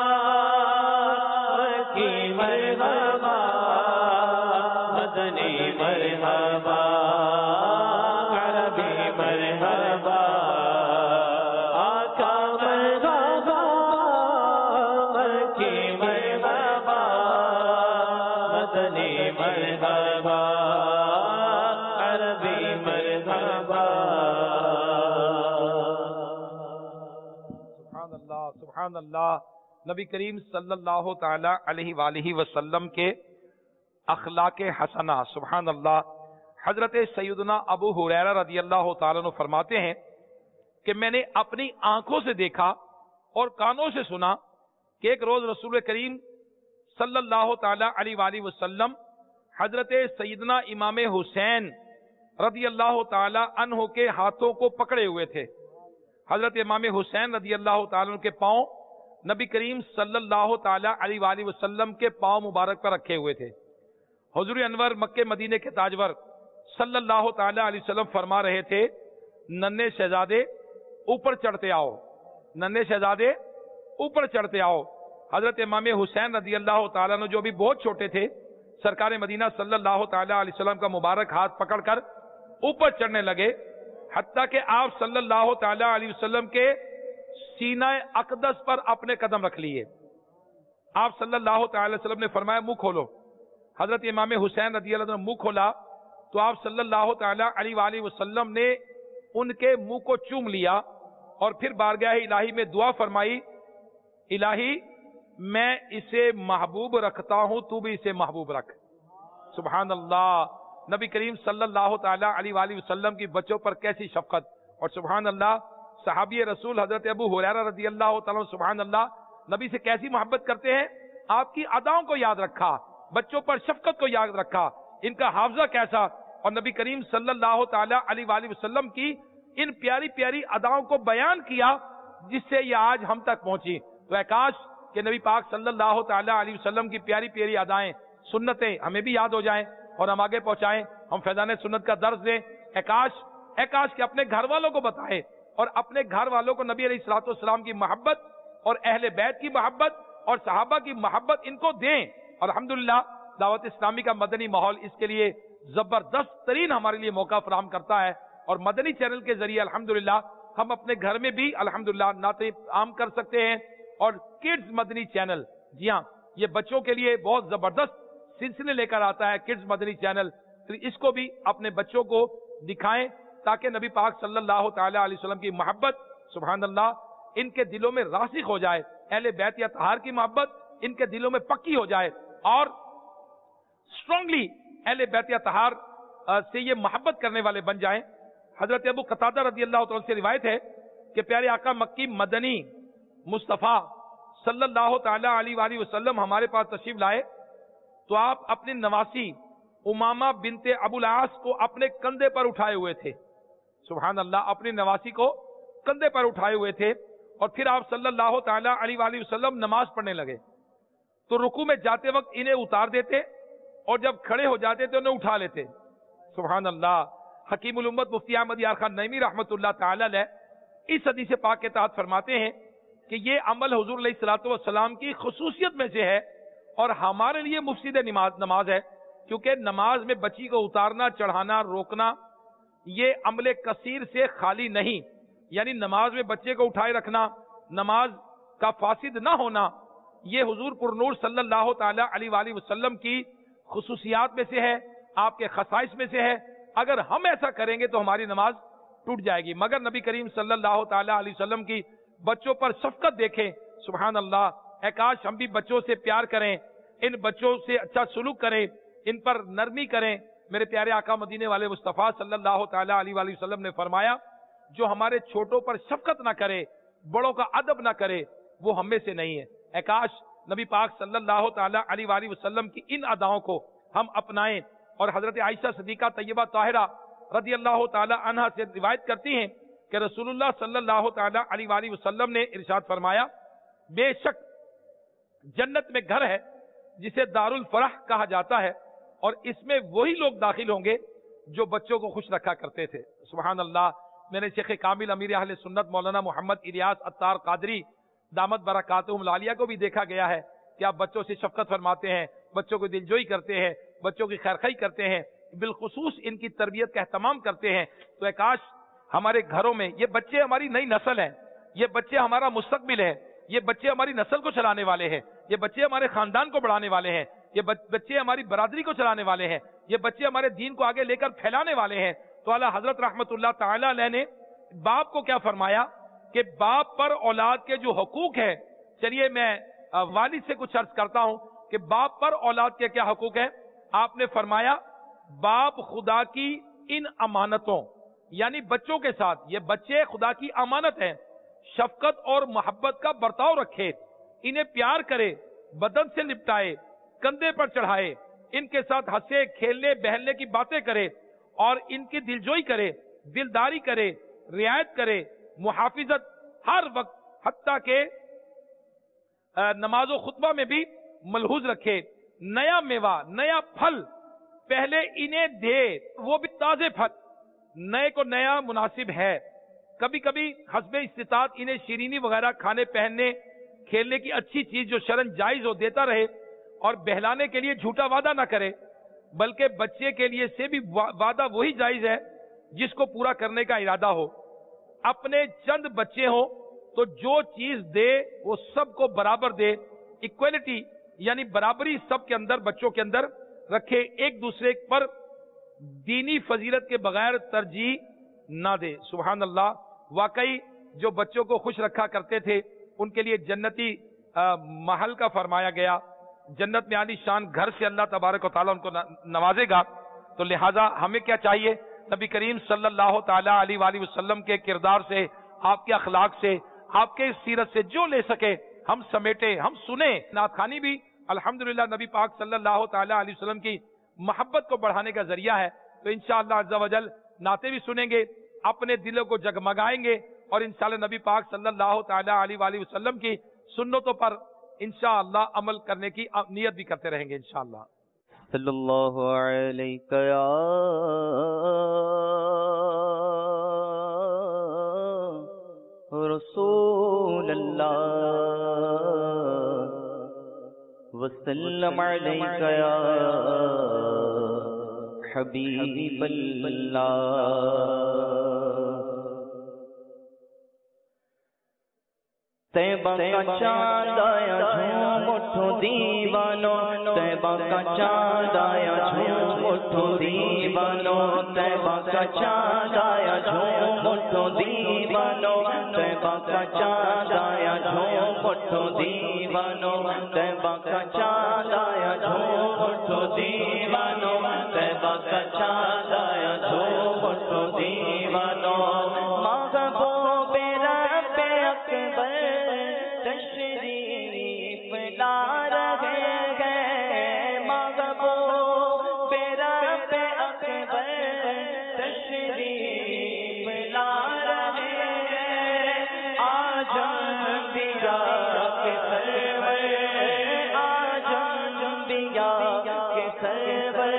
مکی مرحبا، مدنی مرحبا، عربی مرحبا، آقا مرحبا، مکی مرحبا، مدنی مرحبا، عربی مرحبا۔ سبحان اللہ، سبحان اللہ۔ نبی کریم صلی اللہ تعالی علیہ وآلہ وسلم کے اخلاق حسنہ، سبحان اللہ۔ حضرت سیدنا ابو ہریرہ رضی اللہ تعالیٰ عنہ فرماتے ہیں کہ میں نے اپنی آنکھوں سے دیکھا اور کانوں سے سنا کہ ایک روز رسول کریم صلی اللہ تعالی علیہ وآلہ وسلم حضرت سیدنا امام حسین رضی اللہ تعالی عنہ کے ہاتھوں کو پکڑے ہوئے تھے۔ حضرت امام حسین رضی اللہ تعالیٰ عنہ کے پاؤں نبی کریم صلی اللہ تعالی علیہ وآلہ وسلم کے پاؤں مبارک پر رکھے ہوئے تھے۔ حضور انور مکہ مدینے کے تاجور صلی اللہ تعالی علیہ وسلم فرما رہے تھے، ننھے شہزادے اوپر چڑھتے آؤ، ننھے شہزادے اوپر چڑھتے آؤ۔ حضرت امام حسین رضی اللہ تعالیٰ عنہ جو بھی بہت چھوٹے تھے، سرکار مدینہ صلی اللہ تعالی علیہ وسلم کا مبارک ہاتھ پکڑ کر اوپر چڑھنے لگے، حتیٰ کہ آپ صلی اللہ تعالی علیہ وسلم کے سینہ اقدس پر اپنے قدم رکھ لیے۔ آپ صلی اللہ تعالی وسلم نے فرمایا منہ کھولو۔ حضرت امام حسین رضی اللہ عنہ نے منہ کھولا تو آپ صلی اللہ تعالی علیہ وآلہ وسلم نے ان کے منہ کو چوم لیا اور پھر بارگاہ الہی میں دعا فرمائی، الہی میں اسے محبوب رکھتا ہوں، تو بھی اسے محبوب رکھ۔ سبحان اللہ، نبی کریم صلی اللہ تعالی علیہ وآلہ وسلم کی بچوں پر کیسی شفقت، اور سبحان اللہ صحابی رسول حضرت ابو ہریرہ رضی اللہ تعالیٰ سبحان اللہ نبی سے کیسی محبت کرتے ہیں، آپ کی اداؤں کو یاد رکھا، بچوں پر شفقت کو یاد رکھا، ان کا حافظہ کیسا، اور نبی کریم صلی اللہ تعالی علیہ وآلہ وسلم کی ان پیاری پیاری اداؤں کو بیان کیا جس سے یہ آج ہم تک پہنچی. تو اے کاش کہ نبی پاک صلی اللہ تعالی علیہ وسلم کی پیاری پیاری ادائیں سنتیں ہمیں بھی یاد ہو جائیں اور ہم آگے پہنچائیں, ہم فیضان سنت کا درس دیں. اے کاش کہ اپنے گھر والوں کو بتائیں اور اپنے گھر والوں کو نبی علیہ الصلوۃ والسلام کی محبت اور اہل بیت کی محبت اور صحابہ کی محبت ان کو دیں. اور الحمدللہ دعوت اسلامی کا مدنی ماحول اس کے لیے زبردست ترین ہمارے لیے موقع فراہم کرتا ہے, اور مدنی چینل کے ذریعے الحمدللہ ہم اپنے گھر میں بھی الحمدللہ نعتیں عام کر سکتے ہیں. اور کڈز مدنی چینل, جی ہاں, یہ بچوں کے لیے بہت زبردست سلسلے لے کر آتا ہے کڈز مدنی چینل. تو اس کو بھی اپنے بچوں کو دکھائیں تاکہ نبی پاک صلی اللہ تعالی علیہ وسلم کی محبت سبحان اللہ ان کے دلوں میں راسخ ہو جائے, اہل بیت یا طہار کی محبت ان کے دلوں میں پکی ہو جائے, اور اسٹرانگلی اہل بیت یا طہار سے یہ محبت کرنے والے بن جائیں. حضرت ابو قتادہ رضی اللہ تعالیٰ سے روایت ہے کہ پیارے آقا مکی مدنی مصطفیٰ صلی اللہ تعالی علیہ وآلہ وسلم ہمارے پاس تشریف لائے تو آپ اپنی نواسی امامہ بنت ابو العاص کو اپنے کندھے پر اٹھائے ہوئے تھے. سبحان اللہ, اپنی نواسی کو کندھے پر اٹھائے ہوئے تھے, اور پھر آپ صلی اللہ تعالی علیہ وآلہ وسلم نماز پڑھنے لگے تو رکوع میں جاتے وقت انہیں اتار دیتے اور جب کھڑے ہو جاتے تو انہیں اٹھا لیتے. سبحان اللہ. حکیم الامت مفتی احمد یار خان نعیمی رحمۃ اللہ تعالی علیہ اس حدیث پاک کے تحت فرماتے ہیں کہ یہ عمل حضور علیہ الصلوۃ والسلام کی خصوصیت میں سے ہے اور ہمارے لیے مفسد نماز ہے, کیونکہ نماز میں بچی کو اتارنا, چڑھانا, روکنا یہ عمل کثیر سے خالی نہیں. یعنی نماز میں بچے کو اٹھائے رکھنا, نماز کا فاسد نہ ہونا, یہ حضور پر نور صلی اللہ تعالی علیہ وآلہ وسلم کی خصوصیات میں سے ہے, آپ کے خصائص میں سے ہے. اگر ہم ایسا کریں گے تو ہماری نماز ٹوٹ جائے گی. مگر نبی کریم صلی اللہ تعالی علیہ وسلم کی بچوں پر شفقت دیکھیں. سبحان اللہ. اے کاش ہم بھی بچوں سے پیار کریں, ان بچوں سے اچھا سلوک کریں, ان پر نرمی کریں. میرے پیارے آقا مدینے والے مصطفیٰ صلی اللہ تعالی علیہ وآلہ وسلم نے فرمایا جو ہمارے چھوٹوں پر شفقت نہ کرے, بڑوں کا ادب نہ کرے, وہ ہم میں سے نہیں ہے. اے کاش نبی پاک صلی اللہ تعالی علیہ وآلہ وسلم کی ان اداؤں کو ہم اپنائیں. اور حضرت عائشہ صدیقہ طیبہ طاہرہ رضی اللہ تعالی عنہا سے روایت کرتی ہیں کہ رسول اللہ صلی اللہ تعالی علیہ وآلہ وسلم نے ارشاد فرمایا بے شک جنت میں گھر ہے جسے دار الفرح کہا جاتا ہے, اور اس میں وہی لوگ داخل ہوں گے جو بچوں کو خوش رکھا کرتے تھے. سبحان اللہ. میرے شیخ کامل امیر اہل سنت مولانا محمد الیاس عطار قادری دامت برکاتہم العالیہ کو بھی دیکھا گیا ہے کہ آپ بچوں سے شفقت فرماتے ہیں, بچوں کو دلجوئی کرتے ہیں, بچوں کی خیرخواہی کرتے ہیں, بالخصوص ان کی تربیت کا اہتمام کرتے ہیں. تو اے کاش ہمارے گھروں میں یہ بچے ہماری نئی نسل ہیں, یہ بچے ہمارا مستقبل ہے, یہ بچے ہماری نسل کو چلانے والے ہیں, یہ بچے ہمارے خاندان کو بڑھانے والے ہیں, یہ بچے ہماری برادری کو چلانے والے ہیں, یہ بچے ہمارے دین کو آگے لے کر پھیلانے والے ہیں. تو اعلیٰ حضرت رحمت اللہ تعالی علیہ نے باپ کو کیا فرمایا کہ باپ پر اولاد کے جو حقوق ہیں, چلیے میں والد سے کچھ عرض کرتا ہوں کہ باپ پر اولاد کے کیا حقوق ہیں. آپ نے فرمایا باپ خدا کی ان امانتوں یعنی بچوں کے ساتھ, یہ بچے خدا کی امانت ہیں, شفقت اور محبت کا برتاؤ رکھے, انہیں پیار کرے, بدن سے لپٹائے, کندھے پر چڑھائے, ان کے ساتھ ہنسے کھیلنے بہلنے کی باتیں کرے اور ان کی دلجوئی کرے, دلداری کرے, رعایت کرے, محافظت ہر وقت حتیٰ کہ نماز و خطبہ میں بھی ملحوظ رکھے. نیا میوہ نیا پھل پہلے انہیں دے, وہ بھی تازے پھل, نئے کو نیا مناسب ہے. کبھی کبھی حسب استطاعت انہیں شیرینی وغیرہ کھانے پہننے کھیلنے کی اچھی چیز جو شرن جائز ہو دیتا رہے, اور بہلانے کے لیے جھوٹا وعدہ نہ کرے, بلکہ بچے کے لیے سے بھی وعدہ وہی جائز ہے جس کو پورا کرنے کا ارادہ ہو. اپنے چند بچے ہوں تو جو چیز دے وہ سب کو برابر دے, ایکویلٹی یعنی برابری سب کے اندر بچوں کے اندر رکھے, ایک دوسرے پر دینی فضیلت کے بغیر ترجیح نہ دے. سبحان اللہ. واقعی جو بچوں کو خوش رکھا کرتے تھے ان کے لیے جنتی محل کا فرمایا گیا, جنت میں عالی شان گھر سے اللہ تبارک و تعالیٰ ان کو نوازے گا. تو لہٰذا ہمیں کیا چاہیے, نبی کریم صلی اللہ تعالی علیہ وآلہ وسلم کے کردار سے, آپ کے اخلاق سے, آپ کے سیرت سے جو لے سکے ہم سمیٹے, ہم سنیں. نعت خوانی بھی الحمدللہ نبی پاک صلی اللہ تعالی علیہ وسلم کی محبت کو بڑھانے کا ذریعہ ہے. تو انشاءاللہ عز و جل نعتیں بھی سنیں گے, अपने दिलों को जगमगाएंगे और इंशाअल्लाह नबी पाक सल्लल्लाहु ताला अलैहि वसल्लम की सुन्नतों पर इंशाअल्लाह अमल करने की नियत भी करते रहेंगे इंशाअल्लाह। सल्लल्लाहु अलैहि या रसूल अल्लाह वसल्लम अलैका या हबीब अल्लाह। तैबा का चाँद आया झूम उठो दीवानो, तैबा का चाँद आया झूम उठो दीवानो, तैबा का चाँद आया झूम उठो दीवानो, तैबा का चाँद आया झूम उठो दीवानो, तैबा का चाँद आया झूम उठो दीवानो, तैबा का चाँद आया झूम उठो दीवानो। महबूबे रब्बे अकबर तशरीफ ला रहे हैं, महबूबे रब्बे अकबर तशरीफ ला रहे हैं। आज अंबिया के सरवर, आज अंबिया के सरवर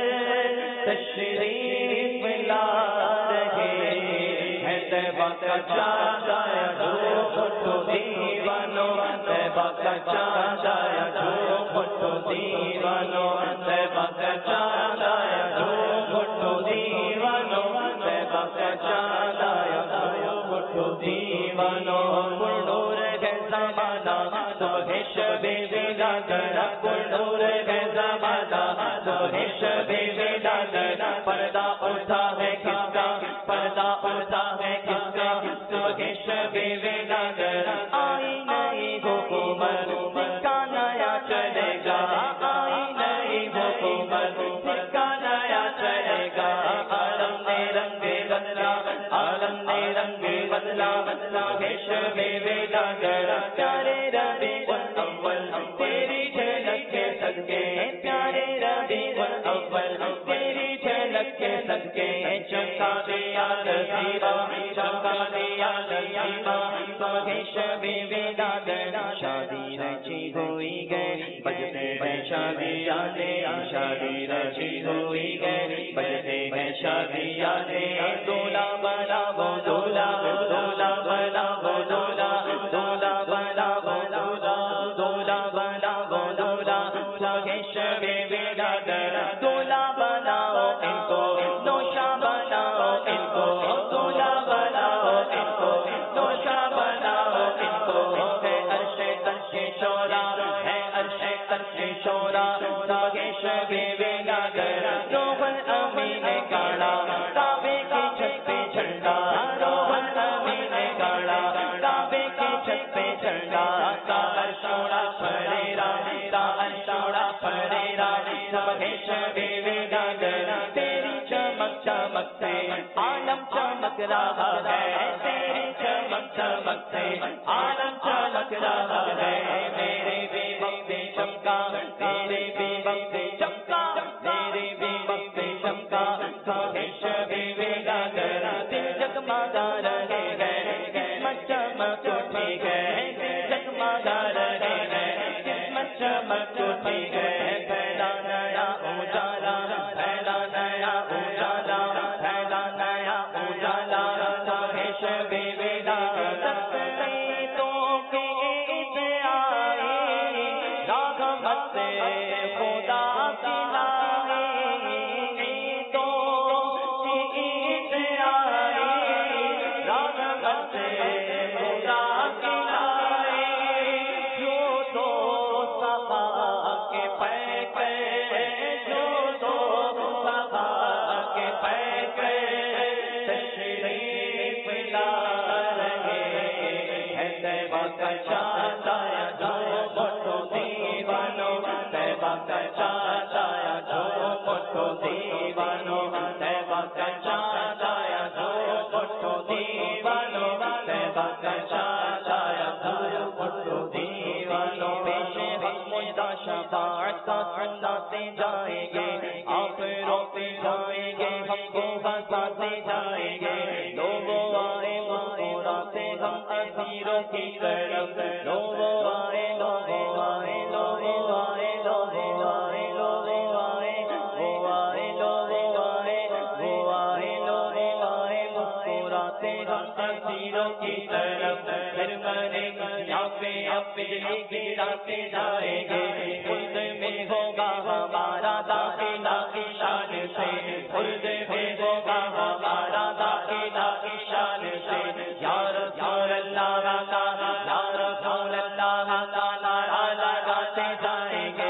तशरीफ ला रहे हैं। तैबा का चाँद आया झूम उठो दीवानो, तैबा का चाँद आया झूम उठो दीवानो, तैबा का चाँद आया झूम उठो दीवानो, तैबा का चाँद आया झूम उठो दीवानो। पुरनूर है ज़माना सुबह शबे विलादत, पुरनूर है ज़माना सुबह शबे विलादत। पर्दा उठा है किसका, पर्दा उठा है किसका, सुबह शबे विलादत। आई नई हुकूमत जिसका नया चलेगा, आई नई हुकूमत जिसका नया चलेगा। आलम ने रंग बदला, आलम ने रंग बदला, सुबह शबे विलादत। प्यारे रबीउल अव्वल तेरी झलक के सदके, प्यारे रबीउल अव्वल तेरी झलक के सदके चमका दिया नसीबा, चमका दिया नसीबा। सुबह शबे विलादत शादी रची हुई गई, बजते हैं शादियाने, शादी रची हुई गई, बजते हैं शादियाने। दूल्हा बना वो दूल्हा, दूल्हा बना वो दूल्हा, दूल्हा बना वो दूल्हा, दूल्हा बना वो दूल्हा। सुबह शबे विलादत दूल्हा बनाओ इनको, नौशा बनाओ इनको, दूल्हा बनाओ इनको, नौशा बनाओ इनको। है अर्शे अर्शे शोरा, है अर्शे अर्शे शोरा। सुबह शबे विलादत रोहन अमीन ने गाड़ा, काबे की छत पे झंडा, रोहन अमीन ने गाड़ा, काबे की छत पे झंडा। का अर्शोड़ा फरेरा, का अर्शोड़ा फरेरा। सुबह शबे विलादत तेरी चमक चमक से आलम चमक रहा है, तेरी चमक चमक से आलम चमक रहा है। मेरे भी वक्त चमका, तेरे भी वक्त चमका, तेरे भी वक्त चमका। सुबह शबे विलादत दिल जगमगा रहे हैं, किस्मत चमक उठी है, दिल जगमगा रहे हैं, किस्मत चमक उठी है। पहला नया उजाला, पहला नया उजाला, पहला नया उजाला। सुबह शबे विलादत तो की ईद आई, राहमत से खुदा की लाई। तो की ईद आई, राहमत से खुदा की लाई। जो तो सफा के पैके, जो तो सफा के पैके तशरीफ ला रहे हैं। तैबा का चाँद आया झूम उठो दीवानो, तैबा का चाँद आया झूम उठो दीवानो, तैबा का चाँद आया झूम उठो दीवानो, तैबा का चाँद आया झूम उठो दीवानो। पेशे मुर्दा शफाअत का सुनाते जाएंगे, आप रोते जाएंगे, हमको हंसाते जाएंगे। लोगों سینوں کی طرف لوگو آئے لوگو آئے لوگو آئے لوگو آئے لوگو آئے وہ آئے لوگو آئے وہ آئے لوگو آئے مسکراتے ہم سینوں کی طرف پھر مرے یہاں پہ اب بجلی گراتے جائیں گے خلد میں ہوگا ہمارا داخلہ کی شان سے خلد میں ہوگا ہمارا داخلہ کی شان سے یا رسول اللہ کا یا رسول اللہ کا نعرہ لگاتے جائیں گے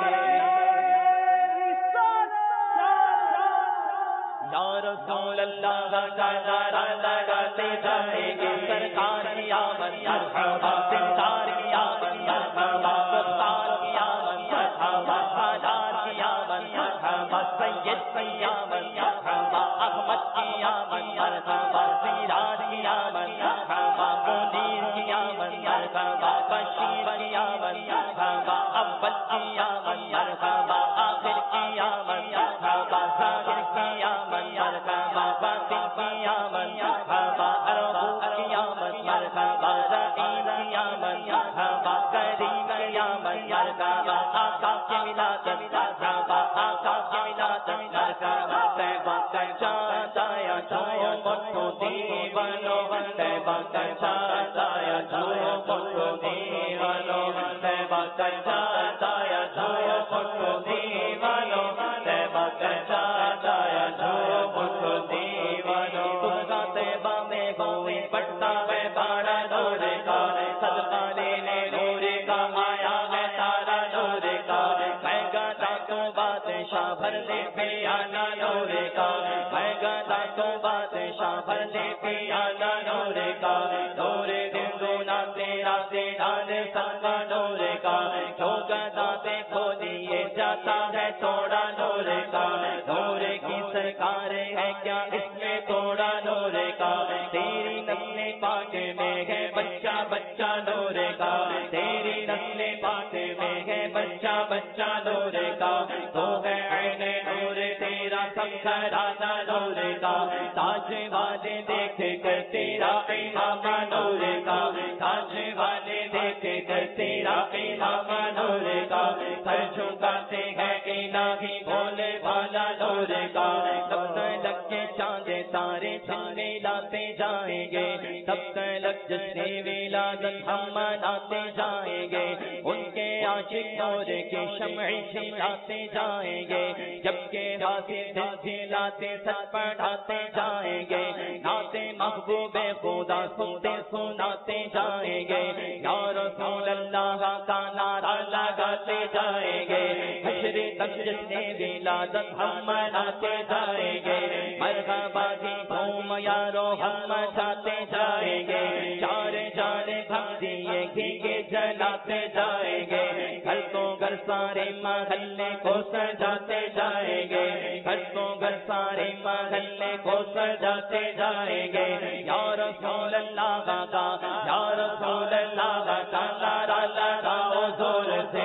یا رسول اللہ کا نعرہ لگاتے جائیں گے سرکار کی آمد مرحبا سردار کی آمد مرحبا مختار کی آمد مرحبا سالار کی آمد مرحبا سید کی آمد مرحبا احمد کی آمد مرحبا سراج کی آمد مرحبا منیر کی آمد مرحبا بشیر کی آمد مرحبا اول کی آمد مرحبا آخر کی آمد مرحبا ظاہر کی آمد مرحبا باطن کی آمد مرحبا ارحم کی آمد مرحبا رحیم کی آمد مرحبا کریم کی آمد مرحبا آقا کی ولادت مرحبا آقا کی ولادت مرحبا طیبہ کا چاند آیا جھوم اٹھو دیوانو طیبہ کا چاند آیا جھوم اٹھو دیوانو طیبہ کا چاند آیا جھوم اٹھو دیوانو طیبہ کا چاند آیا جھوم اٹھو دیوانو تمہا طیبہ میں ہوئی پڑتا ہے بارہ نور کا صدقہ لینے نور کا آیا ہے تارا نور کا میں گاتا تو بادشاہ بھر دے پیانا نور کا میں گاتا تو بادشاہ بھر دے پیانا نور کا نور دن دونا تیرا تیران سنگا نور کا جو گدا پہ کھولیے جاتا ہے توڑا نور کا نور کی سرکار ہے کیا اس میں توڑا نور کا تیری نسل پاک میں ہے بچہ بچہ نور کا تیری نسل پاک میں ہے بچہ بچہ نور کا تو ہے عین نور تیرا سمکھرانا نور کا تاج والے دیکھ کر تیرا امام نور کا تاج والے دیکھ کر تیرا امام نور کا سر جھکاتے ہیں الہی بولے والا نور کا تب تلک کے چاند تارے چلنے لاتے جائیں گے تب تلک جشن ولادت ہم مناتے جائیں گے ان کے عاشق نور کی شمعیں جلاتے جائیں گے جبکہ حاصل دل جلاتے سچ پڑھاتے جائیں گے نعت محبوب خدا سنتے سناتے جائیں گے یا رسول اللہ کا نعرہ لگاتے جائیں گے حشر تک جشن ولادت ہم مناتے جائیں گے مرحبا کی دھوم یارو ہم مچاتے جائیں گے چار چار بھکتیے گھیگے جلاتے جائیں گے گھر تو گھر سارے محلے کو سجاتے جائیں گے گھر تو گھر سارے محلے کو سجاتے جائیں گے یا رسول اللہ کا یا رسول اللہ کا نعرہ لگاؤ زور سے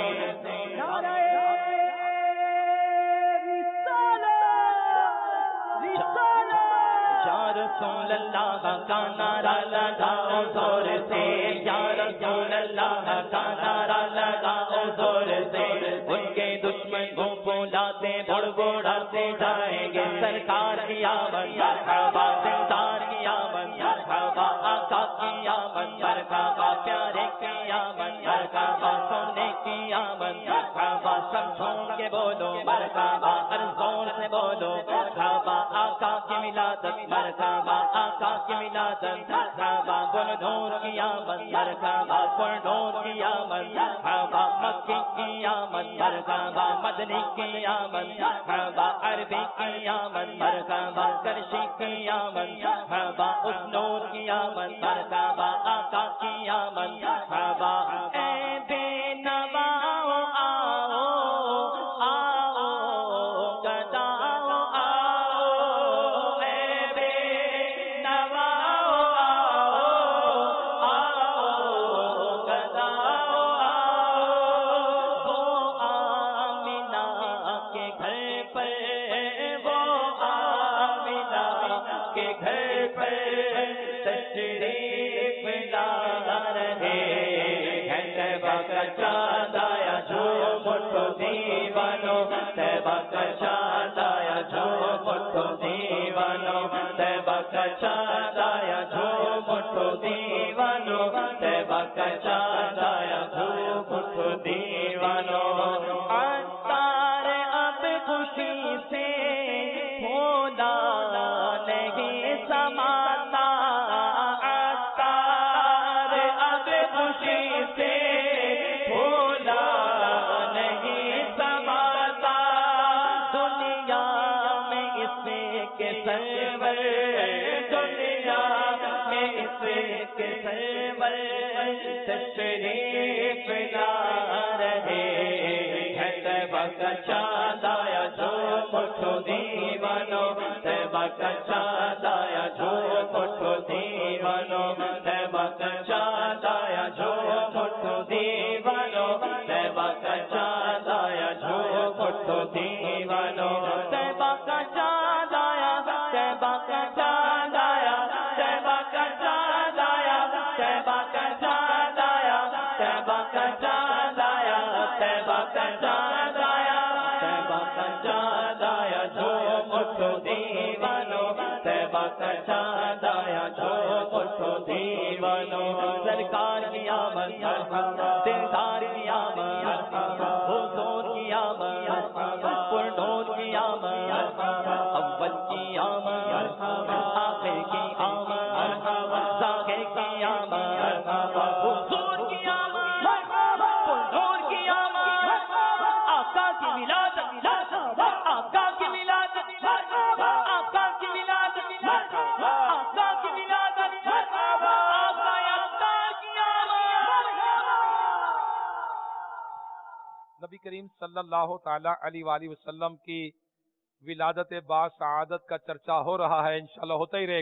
رسول اللہ کا نعرہ لگاؤ زور سے یا رسول اللہ کا نعرہ لگاؤ زور سے ان کے دشمنوں کو لاتے بڑ بڑھاتے جائیں گے سرکار کی آمد مرحبا سردار کی آمد مرحبا آقا کی آمد مرحبا پیارے کی آمد مرحبا سونے کی آمد مرحبا سب جھوم کے بولو مرحبا ہر زور سے بولو مرحبا آقا کی ولادت مرحبا آقا کی ولادت مرحبا گل نور کی آمد مرحبا پر نور کی آمد مرحبا مکی کی آمد مرحبا مدنی کی آمد مرحبا عربی کی آمد مرحبا کرشی کی آمد مرحبا اس نور کی آمد مرحبا آقا کی آمد مرحبا اے بے نوا آؤ آؤ گداؤ آؤ اے بے نوا آؤ آؤ گداؤ آؤ وہ آمینہ کے گھر پر وہ آمینہ کے گھر پر تشریف لا तैबा का चाँद आया झूम उठो दीवानो, तैबा का चाँद आया झूम उठो दीवानो, तैबा का चाँद आया झूम उठो दीवानो, तैबा का चाँद आया झूम उठो दीवानो। अत्तार अब खुशी से भोला नहीं समाता, अत्तार अब खुशी से भोला नहीं समाता, दुनिया में इसके सरवर, दुनिया में इसके सरवर तशरीफ ला रहे हैं। तैबा का चाँद आया झूम उठो दीवानो, तैबा का चाँद आया झूम उठो दीवानो, तैबा का चाँद आया झूम उठो दीवानो, तैबा का चाँद आया झूम उठो दीवानो, तैबा का चाँद आया, तैबा का चाँद आया, तैबा का चाँद आया, तैबा का चाँद आया, तैबा का चाँद आया, तैबा का चाँद आया, तैबा का चाँद आया झूम उठो दीवानो, तैबा का चाँद आया झूम उठो दीवानो। सरकार की आमद, दिलदार की आमद, हुजूर की आमद, पुरनूर की आमद, अव्वल की आमद, आखिर की आमद, ज़ाहिर की आमद, हुजूर की आमद, पुरनूर की आमद, आका की मिलाद, आका की मिलाद, आका की मिलाद, आका की मिलाद, नबी करीम सल्लल्लाहु ताला अलैहि वसल्लम की विलादत बासआदत का चर्चा हो रहा है, इंशाल्लाह होता ही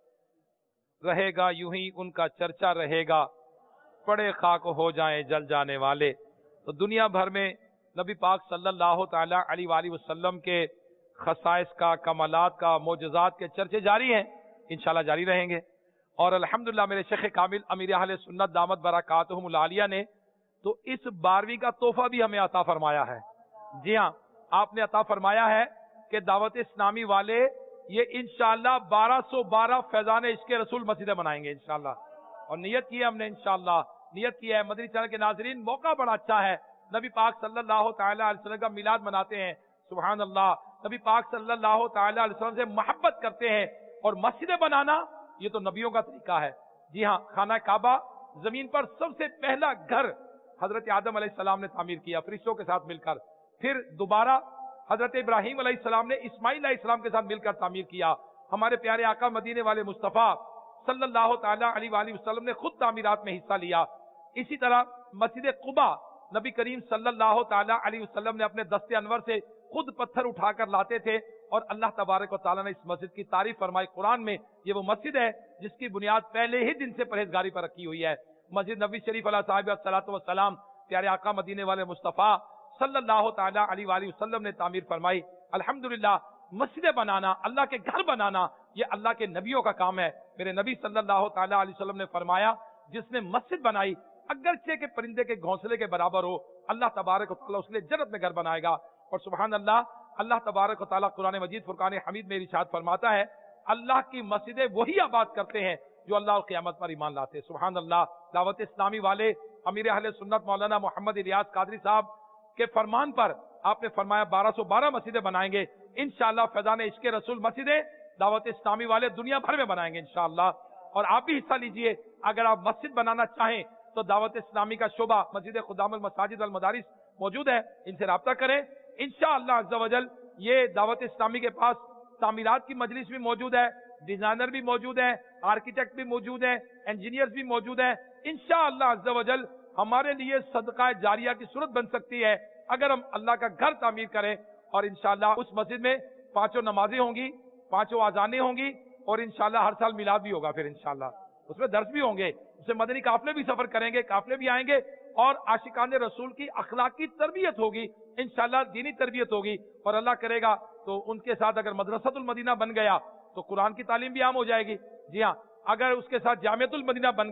रहेगा यूं ही उनका चर्चा रहेगा, पड़े खाक हो जाएं जल जाने वाले। तो दुनिया भर में नबी पाक सल्लल्लाहु ताला अलैहि वसल्लम के खसाइस का, कमालात का, मोजज़ात के चर्चे जारी हैं, इंशाल्लाह जारी रहेंगे। और अल्हम्दुलिल्लाह मेरे शेख कामिल अमीर अहले सुन्नत दामत बरकातुहुमुल आलिया ने तो इस 12वीं का तोहफा भी हमें अता फरमाया है। जी हाँ, आपने अता फरमाया है कि दावत इस्लामी वाले ये इंशाअल्लाह 1212 फैजान इश्क़ रसूल मस्जिदें बनाएंगे इंशाअल्लाह, और नियत की है हमने इंशाअल्लाह, नियत की है। मदनी चैनल के नाज़रीन, मौका बड़ा अच्छा है, नबी पाक सल्लल्लाहु ताला अलैहि वसल्लम का मिलाद मनाते हैं, सुभान अल्लाह, नबी पाक सल्लल्लाहु ताला अलैहि वसल्लम से मोहब्बत करते हैं, और मस्जिदें बनाना ये तो नबियों का तरीका है। जी हाँ, खाना काबा जमीन पर सबसे पहला घर हजरत आदम अलैहिस्सलाम ने तामीर किया फरिश्तों के साथ मिलकर, फिर दोबारा हजरत इब्राहीम अलैहिस्सलाम ने इस्माइल अलैहिस्सलाम के साथ मिलकर तामीर किया। हमारे प्यारे आका मदीने वाले मुस्तफ़ा सल्लल्लाहु ताला अलैहि वसल्लम ने खुद तामीरात में हिस्सा लिया। इसी तरह मस्जिद कुबा नबी करीम सल्लल्लाहु ताला अलैहि वसल्लम ने अपने दस्ते अनवर से खुद पत्थर उठाकर लाते थे, और अल्लाह तबारक व तआला ने इस मस्जिद की तारीफ फरमाई कुरान में। ये वो मस्जिद है जिसकी बुनियाद पहले ही दिन से परहेजगारी पर रखी हुई है। मस्जिद नबी शरीफ अलैहिस्सलाम प्यारे आका मदीने वाले मुस्तफ़ा सल्लल्लाहु ताला अलैहि वसल्लम ने तामीर फरमाई। अल्हम्दुलिल्लाह, मस्जिदें बनाना, अल्लाह के घर बनाना, ये अल्लाह के नबियों का काम है। मेरे नबी सल्लल्लाहु ताला अलैहि वसल्लम ने फरमाया, जिसने मस्जिद बनाई अगरचे के परिंदे के घोंसले के बराबर हो, अल्लाह तबारक व तआला उसके लिए जन्नत में घर बनाएगा। और सुभान अल्लाह, अल्लाह तबारक व तआला कुरान मजीद फुरकान हमीद में इरशाद फरमाता है, अल्लाह की मस्जिदें वही आबाद करते हैं जो अल्लाह और क़यामत पर ईमान लाते हैं। सुभान अल्लाह। दावत इस्लामी वाले अमीर अहले सुन्नत मौलाना मोहम्मद इलियास कादरी साहब के फरमान पर आपने फरमाया 1212 मस्जिदें बनाएंगे इंशाअल्लाह। फैजान इश्क़ रसूल मस्जिदें दावत इस्लामी वाले दुनिया भर में बनाएंगे इंशाअल्लाह। और आप भी हिस्सा लीजिए। अगर आप मस्जिद बनाना चाहें तो दावत इस्लामी का शोबा मस्जिद खुदामुल मसाजिद वल मदारिस मौजूद है, इनसे रब्ता करें इंशाअल्लाह अज़्ज़ा वजल। ये दावत इस्लामी के पास तामीरात की मजलिस भी मौजूद है, डिजाइनर भी मौजूद है, आर्किटेक्ट भी मौजूद है, इंजीनियर्स भी मौजूद है। इंशाअल्लाह अज़्ज़ा वजल हमारे लिए सदका जारिया की सूरत बन सकती है अगर हम अल्लाह का घर तामीर करें। और इंशाअल्लाह उस मस्जिद में 5 नमाजें होंगी, 5 आजानें होंगी, और इंशाअल्लाह हर साल मिलाद भी होगा। फिर इंशाअल्लाह उसमें दर्स भी होंगे, उससे मदनी काफले भी सफर करेंगे, काफले भी आएंगे, और आशिकान रसूल की अखलाकी तरबियत होगी इंशाअल्लाह, दीनी तरबियत होगी। और अल्लाह करेगा तो उनके साथ अगर मदरसतुल मदीना बन गया तो कुरान की तालीम भी आम हो जाएगी। जी हाँ, अगर उसके साथ जामियतुल मदीना बन गया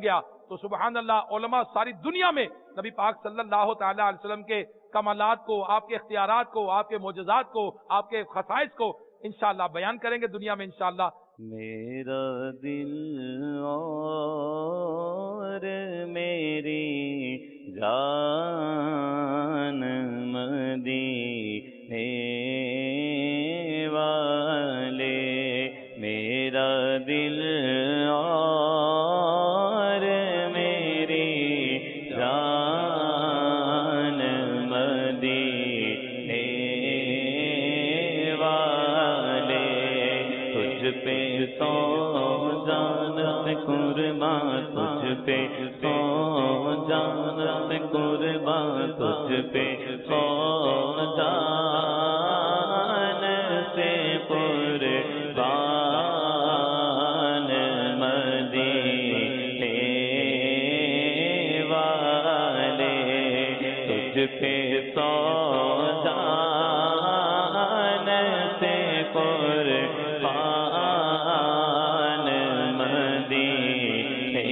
تو سبحان اللہ علماء ساری دنیا میں نبی پاک صلی اللہ تعالی علیہ وسلم کے کمالات کو، آپ کے اختیارات کو، آپ کے معجزات کو، آپ کے خصائص کو انشاءاللہ بیان کریں گے دنیا میں انشاءاللہ۔ میرا دل اور میری جان مدینے والے، میرا دل اور میری جان مدینے والے، تجھ پہ سو جان میں قربان، تجھ پہ سو جان میں قربان، تجھ پہ سو جان سے قربان مدینے والے، تجھ پہ سو جان سے قربان مدینے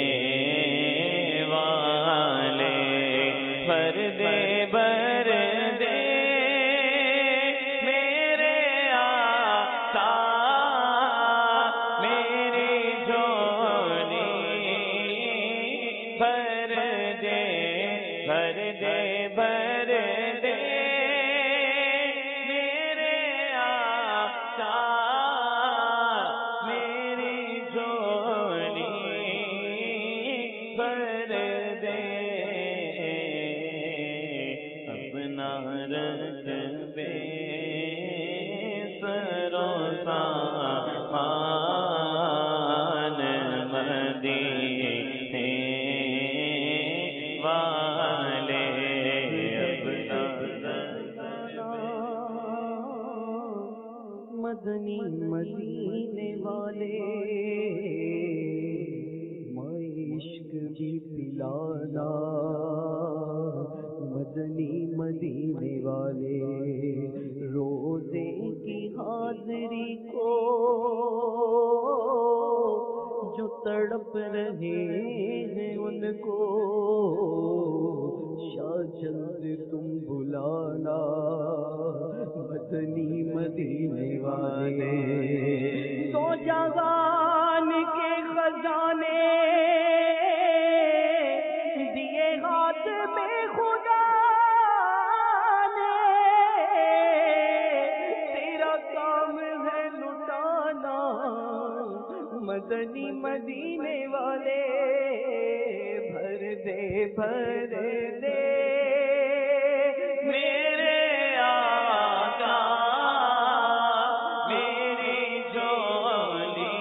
والے، پردے بردے میرے آقا میری جھولی، پردے بردے بردے میرے آقا میری جھولی، پردے اپنا رکھ بے سروسان مدینے والے، اپنا مدنی مدینے والے، مائے عشق بھی پلانا، مدنی مدینے والے، روزے کی حاضری کو جو تڑپ رہے ہیں ان کو شاہ جلد تم بلانا، مدنی مدینے والے، تو جہان کے خزانے دیے ہاتھ میں خدا نے، تیرا کام ہے لٹانا، مدنی مدینے والے، بھر دے بھر دے میرے آقا میری جھولی،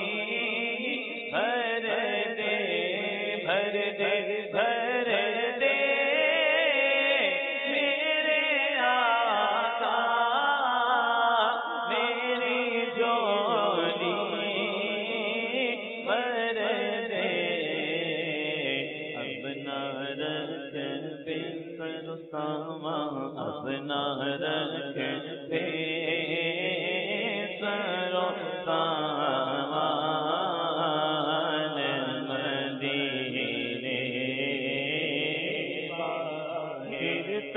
بھر دے بھر دے بھر دے میرے آقا میری جھولی، بھر دے اپنا رکھ بے سروسامان، اپنا رکھ بے سروسامان مدینے والے،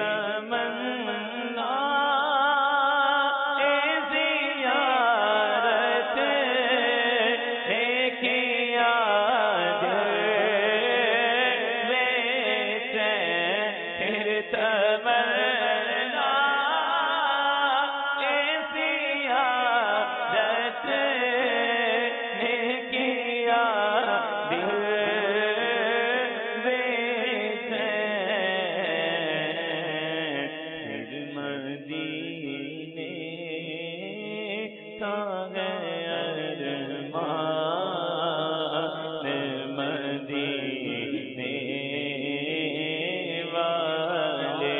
تمنا زیارت ہے کیا تمنا زیارت ہے کیا دل بے مدینے کا ہے ارمان مدینے والے،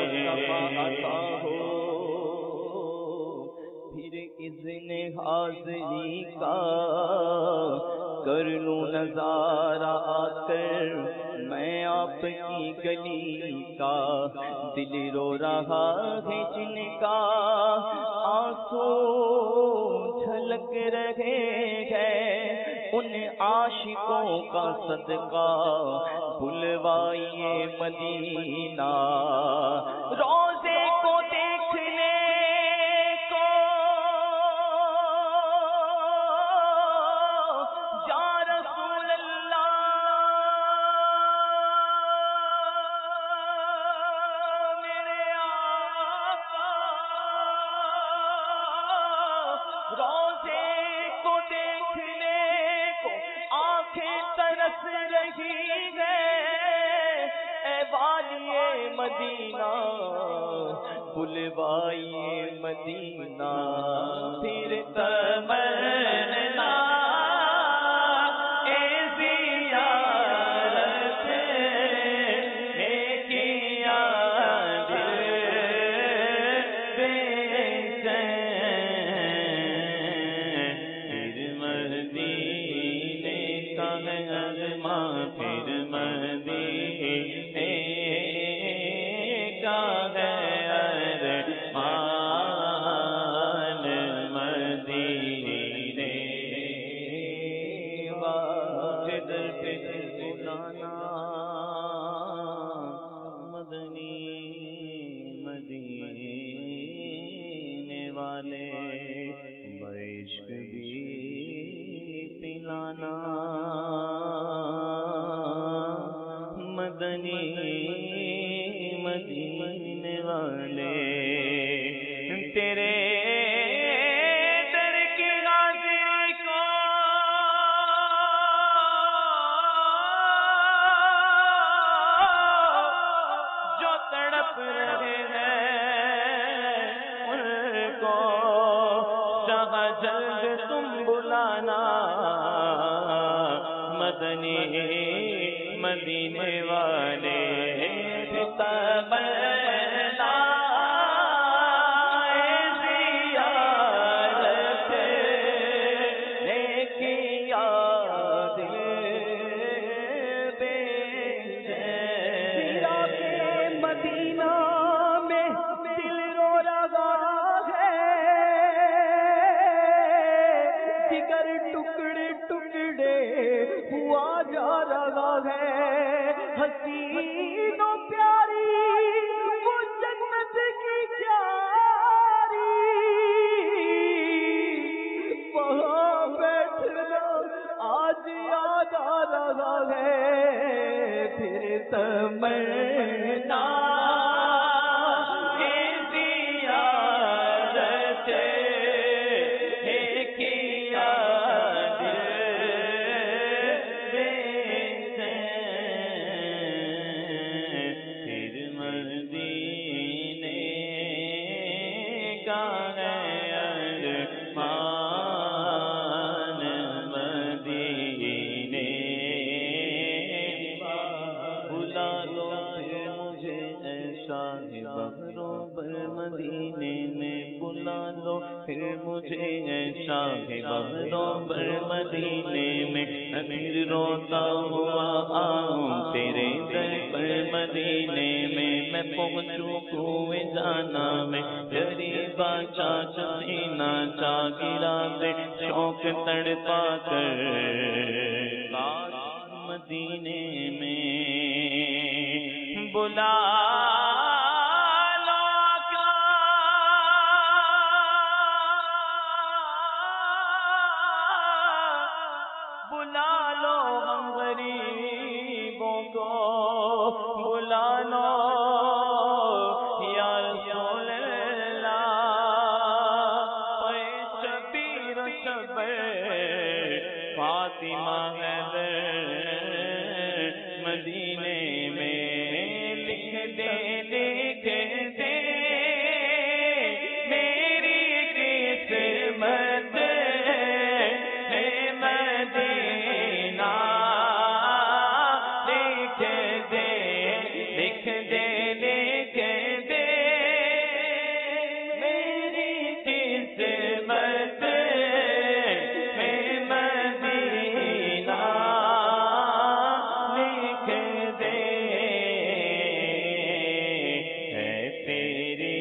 پھر اذن حاضری کا کر لوں نظارہ آ کر میں آپ کی گلی کا، دل رو رہا ہے جن کا آنسو جھلک رہے ہیں ان عاشقوں کا صدقہ بلوائیے مدینہ روزے کو دیکھنے کو یا رسول اللہ میرے آقا روزے کو دیکھنے کو آنکھیں ترس رہی ہے اے والیے مدینہ بلوائیے مدینہ پھر تمنا اے زیارت نے کیا دل بے چین پھر مدینے کا ارماں پھر مدینے کا ارمان مدینے واجد پہ بلانا مدنی مدینے والے عشق بھی پلانا مدنی مدینے والے تیرے در کی حاضری کو جو تڑپ رہے ہیں ان کو شاہ جلد تم بلانا مدنی مدینے والے تمنا زیارت نے کیا دل بے چین مدینہ میں دل رو رہا ہے جگر ٹکڑے ٹکڑے ہوا جا رہا ہے حسین و پیاری وہ جنت کی پیاری وہاں بیٹھنا آج یاد آ رہا ہے پھر تمنا زیارت نے کیا دل بے چین پھر مدینے کا ارمان مدینے بلا لو پھر مجھے ایسا بغرو بر مدینے میں بلا لو پھر مجھے ایسا بغرو بر مدینے میں پھر روتا ہوا آؤں تیرے در پر مدینے میں پہنچوں کوئے جانا میں غریبا چاچا سینہ چا گرا دے شوق تڑپا کر کاش مدینے میں بلا لو کا بلا لو ہم غریبوں کو بلا لو یا رسول اللہ اے شبیر شبر فاطمہ حیدر مدینے میں لکھ دے میری قسمت ہے مدینہ لکھ دے میری قسمت ہے مدینہ لکھ دے ہے تیری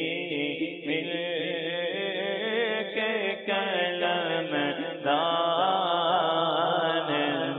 ملک کلم دان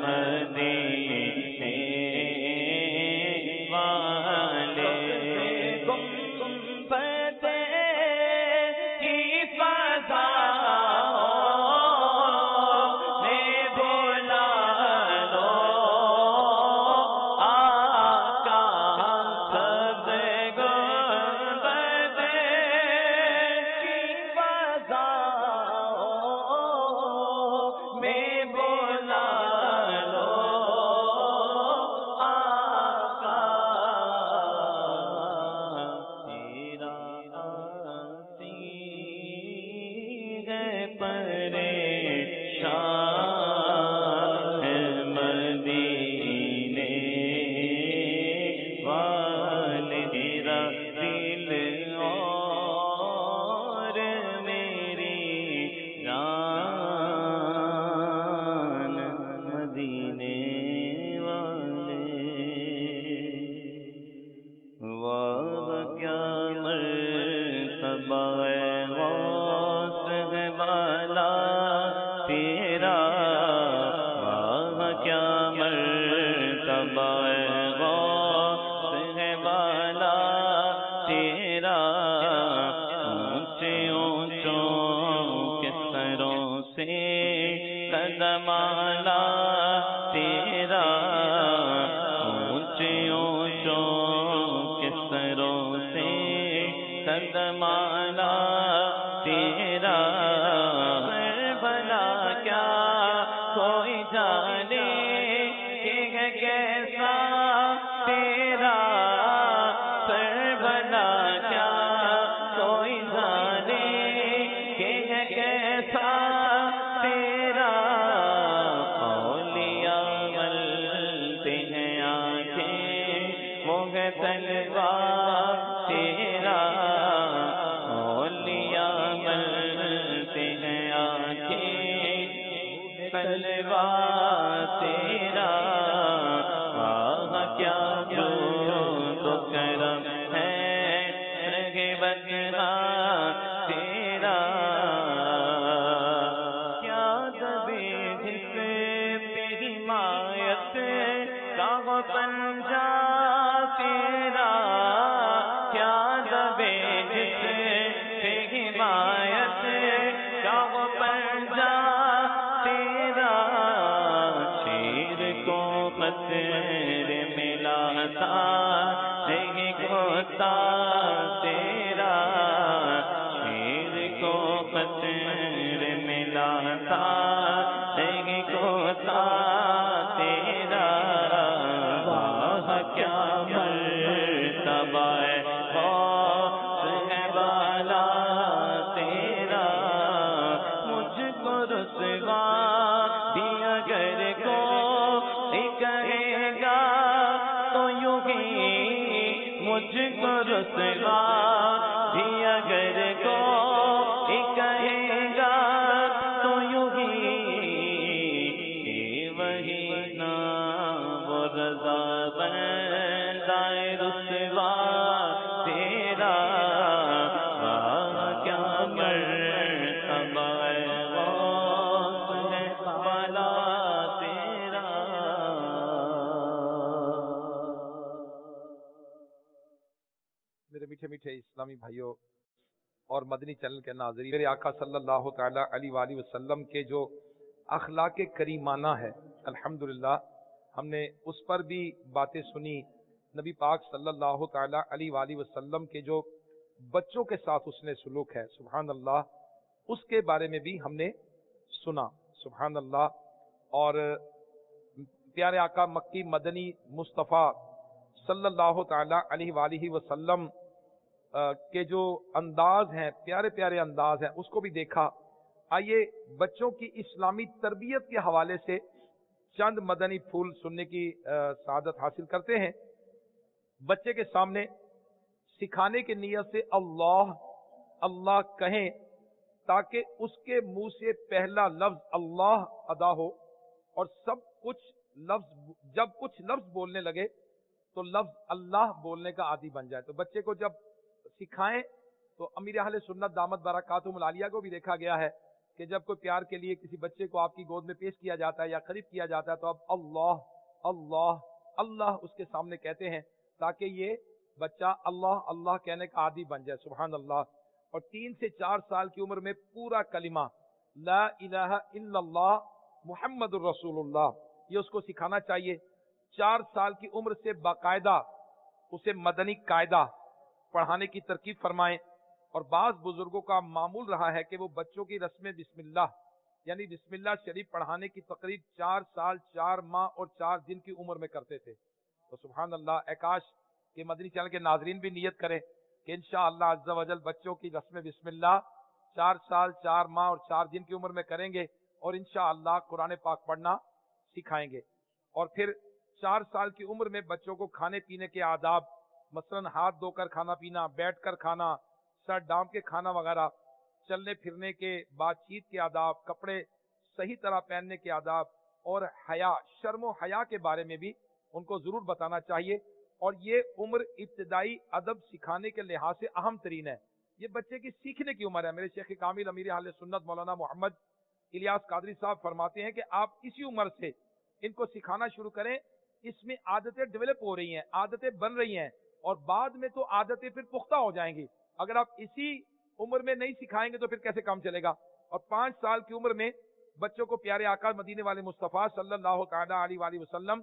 عشق کے سروں سے قدمانہ تیرا بھلا کیا کوئی جانے کہ ہے کیسا تیرا بھلا کیا کوئی جانے کہ ہے کیسا تیرا اولیاء ملتے ہیں آنکھیں وہ ہے تلوار تیرا اولیاء ملتے ہیں آنکھیں تلوار تیرا کیا جود و کرم ہے رہے بدنا تیرا کیا دبے جس پہ حمایت کا وہ پنجہ تیرا کیا دبے جس پہ حمایت کا وہ پنجہ تیرا شیر کو خطر ملا تھا نہیں ہوتا تیرا شیر کو خطر ملا تھا نہیں ہوتا تیرا واہ کیا مرتبہ ہے بالا تیرا مجھ کو رسوا بھی اگر کو کہے گا تو یوں ہی مجھ کو رسوا بھی اگر کو کہے گا تو یوں ہی وہی نام و رضا بندائے رسوا تیرا واہ کیا مرتبہ ہے غوث ہے والا تیرا. میرے میٹھے میٹھے اسلامی بھائیوں اور مدنی چینل کے ناظرین، میرے آقا صلی اللہ تعالی علیہ وآلہ وسلم کے جو اخلاق کریمانہ ہے، الحمدللہ ہم نے اس پر بھی باتیں سنی. نبی پاک صلی اللہ تعالی علیہ وآلہ وسلم کے جو بچوں کے ساتھ اس نے سلوک ہے، سبحان اللہ، اس کے بارے میں بھی ہم نے سنا، سبحان اللہ. اور پیارے آقا مکی مدنی مصطفیٰ صلی اللہ تعالی علیہ وآلہ وسلم کے جو انداز ہیں، پیارے پیارے انداز ہیں، اس کو بھی دیکھا. آئیے بچوں کی اسلامی تربیت کے حوالے سے چند مدنی پھول سننے کی سعادت حاصل کرتے ہیں. بچے کے سامنے سکھانے کی نیت سے اللہ اللہ کہیں تاکہ اس کے منہ سے پہلا لفظ اللہ ادا ہو، اور سب کچھ لفظ جب کچھ لفظ بولنے لگے تو لفظ اللہ بولنے کا عادی بن جائے. تو بچے کو جب سکھائیں تو امیر اہل سنت دامت برکاتہم العالیہ کو بھی دیکھا گیا ہے کہ جب کوئی پیار کے لیے کسی بچے کو آپ کی گود میں پیش کیا جاتا ہے یا قریب کیا جاتا ہے تو اب اللہ اللہ اللہ اس کے سامنے کہتے ہیں تاکہ یہ بچہ اللہ اللہ کہنے کا عادی بن جائے، سبحان اللہ. اور 3 سے 4 سال کی عمر میں پورا کلمہ لا الہ الا اللہ محمد الرسول اللہ یہ اس کو سکھانا چاہیے. 4 سال کی عمر سے باقاعدہ اسے مدنی قاعدہ پڑھانے کی ترکیب فرمائیں. اور بعض بزرگوں کا معمول رہا ہے کہ وہ بچوں کی رسم بسم اللہ یعنی بسم اللہ شریف پڑھانے کی تقریب 4 سال 4 ماہ اور 4 دن کی عمر میں کرتے تھے. تو سبحان اللہ، اکاش کہ مدنی چینل کے ناظرین بھی نیت کریں کہ انشاءاللہ عز و جل بچوں کی رسم بسم اللہ 4 سال 4 ماہ اور 4 دن کی عمر میں کریں گے اور انشاءاللہ قرآن پاک پڑھنا سکھائیں گے. اور پھر 4 سال کی عمر میں بچوں کو کھانے پینے کے آداب، مثلا ہاتھ دھو کر کھانا پینا، بیٹھ کر کھانا، سر ڈانپ کے کھانا وغیرہ، چلنے پھرنے کے، بات چیت کے آداب، کپڑے صحیح طرح پہننے کے آداب، اور حیا، شرم و حیا کے بارے میں بھی ان کو ضرور بتانا چاہیے. اور یہ عمر ابتدائی ادب سکھانے کے لحاظ سے اہم ترین ہے. یہ بچے کی سیکھنے کی عمر ہے. میرے شیخ کامل امیر اہل سنت مولانا محمد الیاس قادری صاحب فرماتے ہیں کہ آپ اسی عمر سے ان کو سکھانا شروع کریں. اس میں عادتیں ڈیولپ ہو رہی ہیں، عادتیں بن رہی ہیں، اور بعد میں تو عادتیں پھر پختہ ہو جائیں گی. اگر آپ اسی عمر میں نہیں سکھائیں گے تو پھر کیسے کام چلے گا. اور 5 سال کی عمر میں بچوں کو پیارے آقا مدینے والے مصطفیٰ صلی اللہ تعالی علیہ وآلہ وسلم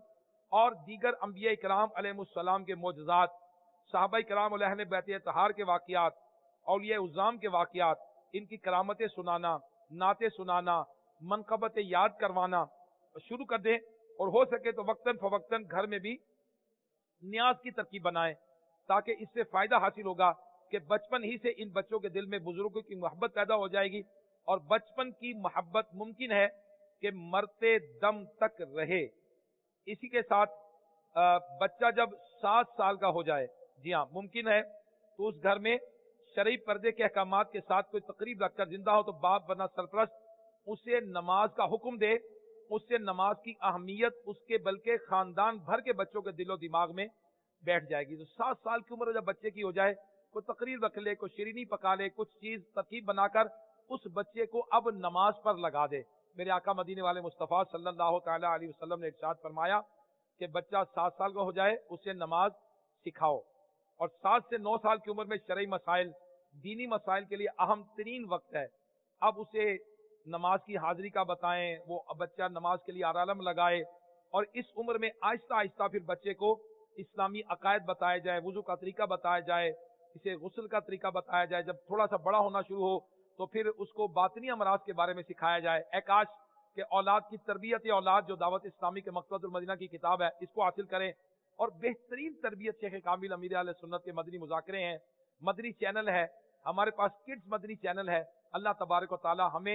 اور دیگر انبیاء کرام علیہ السلام کے معجزات، صحابہ کرام علیہ اہل بیت اطہار کے واقعات، اولیاء عظام کے واقعات، ان کی کرامتیں سنانا، نعتیں سنانا، منقبتیں یاد کروانا شروع کر دیں، اور ہو سکے تو وقتاً فوقتاً گھر میں بھی نیاز کی ترکیب بنائیں، تاکہ اس سے فائدہ حاصل ہوگا کہ بچپن ہی سے ان بچوں کے دل میں بزرگوں کی محبت پیدا ہو جائے گی، اور بچپن کی محبت ممکن ہے کہ مرتے دم تک رہے۔ اسی کے ساتھ بچہ جب 7 سال کا ہو جائے، جی ہاں ممکن ہے تو اس گھر میں شرعی پردے کے احکامات کے ساتھ کوئی تقریب رکھ کر، زندہ ہو تو باپ ورنہ سرپرست، اسے نماز کا حکم دے، اس سے نماز کی اہمیت اس کے بلکہ خاندان بھر کے بچوں کے دل و دماغ میں بیٹھ جائے گی۔ تو 7 سال کی عمر جب بچے کی ہو جائے، کوئی تقریر رکھ لے، کوئی شیرینی پکا لے، کچھ چیز ترکیب بنا کر اس بچے کو اب نماز پر لگا دے۔ میرے آقا مدینے والے مصطفیٰ صلی اللہ تعالی علیہ وسلم نے ارشاد فرمایا کہ بچہ 7 سال کا ہو جائے اسے نماز سکھاؤ، اور 7 سے 9 سال کی عمر میں شرعی مسائل، دینی مسائل کے لیے اہم ترین وقت ہے۔ اب اسے نماز کی حاضری کا بتائیں، وہ بچہ نماز کے لیے الارم لگائے، اور اس عمر میں آہستہ آہستہ پھر بچے کو اسلامی عقائد بتایا جائے، وضو کا طریقہ بتایا جائے، اسے غسل کا طریقہ بتایا جائے۔ جب تھوڑا سا بڑا ہونا شروع ہو تو پھر اس کو باطنی امراض کے بارے میں سکھایا جائے۔ اے کاش کہ اولاد کی تربیت اولاد جو دعوت اسلامی کے مکتبۃ المدینہ کی کتاب ہے اس کو حاصل کریں، اور بہترین تربیت شیخ کامل امیر اہل سنت کے مدنی مذاکرے ہیں، مدنی چینل ہے، ہمارے پاس کڈز مدنی چینل ہے۔ اللہ تبارک و تعالی ہمیں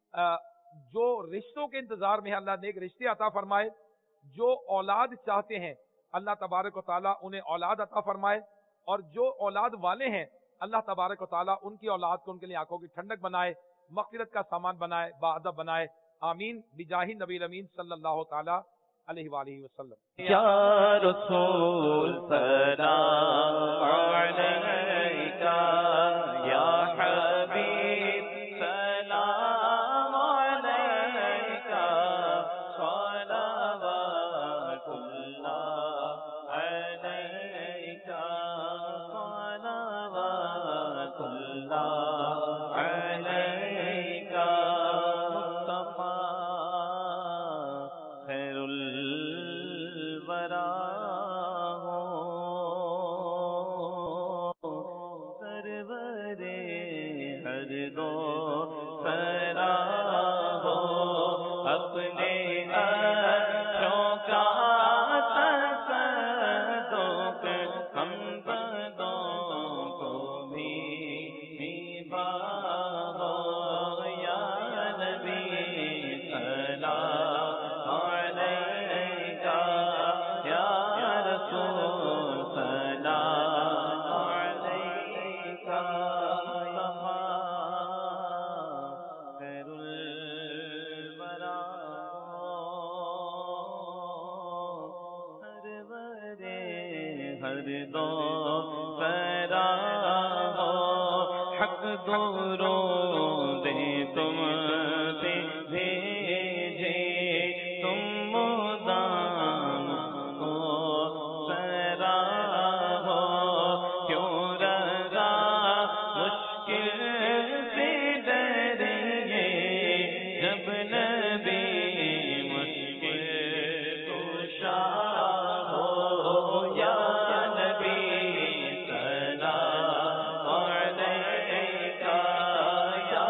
جو رشتوں کے انتظار میں ہے، اللہ نیک رشتے عطا فرمائے، جو اولاد چاہتے ہیں اللہ تبارک و تعالی انہیں اولاد عطا فرمائے، اور جو اولاد والے ہیں اللہ تبارک و تعالی ان کی اولاد کو ان کے لیے آنکھوں کی ٹھنڈک بنائے، مغفرت کا سامان بنائے، باادب بنائے، آمین بجاہ نبی الامین صلی اللہ تعالی علیہ وآلہ وسلم۔ یا رسول سلام علیکہ، یا حبیب سلام علیکہ، صلوات اللہ علیکہ، صلوات اللہ علیکہ، مصطفیٰ خیر الورا ہو، سرور ہر دو سرا ہو، اپنے اچھوں کا تصدق ہم بدوں کو بھی ہبا ہو، یا نبی سلام علیکہ، یا رسول سلام علیکہ، خیر الورا سرور ہر دو سرا ہو، حق درود تم پہ بھیجے، تم مدام ہو سرا ہو، کیوں رگا مشکل سے ڈریے، جب نبی مشکل کشا ہو، یا نبی سلام علیکہ، یا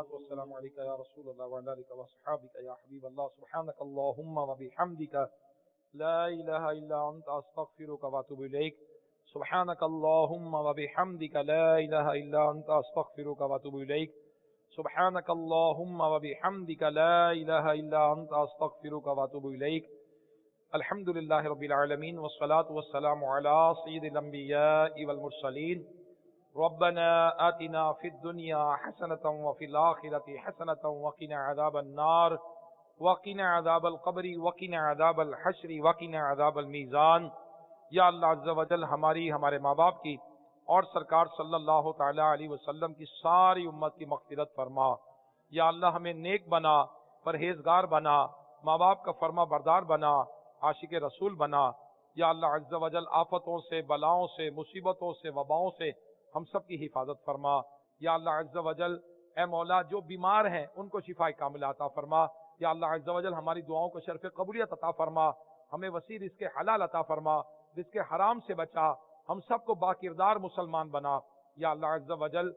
والصلاة والسلام عليك يا رسول الله وعلى آلك وصحابك يا حبيب الله سبحانك اللهم وبحمدك لا إله إلا أنت أستغفرك وأتوب إليك سبحانك اللهم وبحمدك لا إله إلا أنت أستغفرك وأتوب إليك سبحانك اللهم وبحمدك لا إله إلا أنت أستغفرك وأتوب إليك الحمد لله رب العالمين والصلاة والسلام على سيد الأنبياء والمرسلين ربنا آتنا في الدنيا حسنة وفي الآخرة حسنة وقنا عذاب النار وقنا عذاب القبر وقنا عذاب الحشر وقنا عذاب الميزان. یا اللہ عز و جل ہمارے ماں باپ کی اور سرکار صلی اللہ تعالی علیہ وسلم کی ساری امت کی مغفرت فرما. یا اللہ ہمیں نیک بنا، پرہیزگار بنا، ماں باپ کا فرما بردار بنا، عاشق رسول بنا. یا اللہ عز و جل آفتوں سے، بلاؤں سے، مصیبتوں سے، وباؤں سے ہم سب کی حفاظت فرما. یا اللہ عز و جل اے مولا جو بیمار ہیں ان کو شفاء کاملہ عطا فرما. یا اللہ عز و جل ہماری دعاؤں کو شرف قبولیت عطا فرما. ہمیں وسیع رزق حلال عطا فرما، رزق حرام سے بچا، ہم سب کو باکردار مسلمان بنا. یا اللہ عز و جل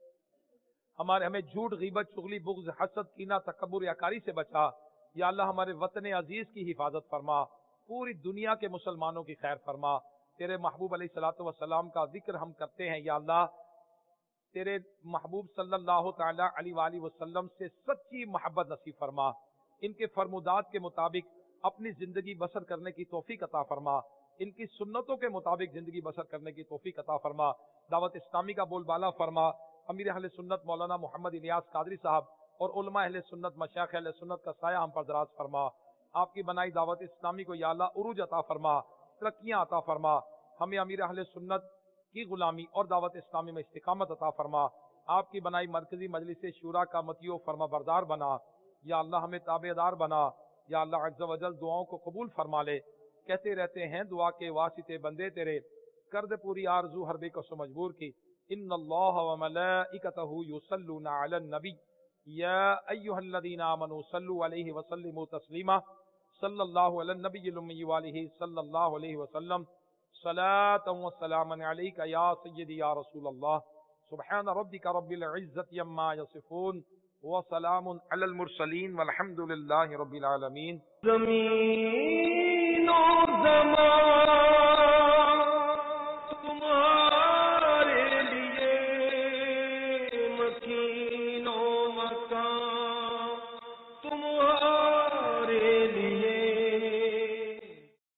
ہمیں جھوٹ، غیبت، چغلی، بغض، حسد، کینہ، تکبر، یاکاری سے بچا. یا اللہ ہمارے وطن عزیز کی حفاظت فرما، پوری دنیا کے مسلمانوں کی خیر فرما. تیرے محبوب علیہ الصلوۃ والسلام کا ذکر ہم کرتے ہیں. یا اللہ تیرے محبوب صلی اللہ تعالی علیہ وآلہ وسلم سے سچی محبت نصیب فرما. ان کے فرمودات کے مطابق اپنی زندگی بسر کرنے کی توفیق عطا فرما. ان کی سنتوں کے مطابق زندگی بسر کرنے کی توفیق عطا فرما. دعوت اسلامی کا بول بالا فرما. امیر اہل سنت مولانا محمد الیاس قادری صاحب اور علماء اہل سنت، مشایخ اہل سنت کا سایہ ہم پر دراز فرما. آپ کی بنائی دعوت اسلامی کو یا اللہ عروج عطا فرما، ترقیاں عطا فرما. ہمیں امیر اہل سنت کی غلامی اور دعوت اسلامی میں استقامت عطا فرما. آپ کی بنائی مرکزی مجلس شورا کا مطیع و فرما بردار بنا. یا اللہ ہمیں تابع دار بنا. یا اللہ عز و جل دعاؤں کو قبول فرما لے. کہتے رہتے ہیں دعا کے واسطے بندے تیرے، کر دے پوری آرزو ہر بے کس و مجبور کی. ان اللہ و ملائکتہ یصلون علی النبی یا ایھا الذین آمنوا صلوا علیہ وسلموا تسلیما. صلی اللہ علی النبی الامی وآلہ صلی اللہ علیہ وسلم. صلاۃ و سلاما علیک یا سیدی یا رسول اللہ. سبحان ربک رب العزة عما یصفون وسلام علی المرسلین والحمد للہ رب العالمین. زمین و زمان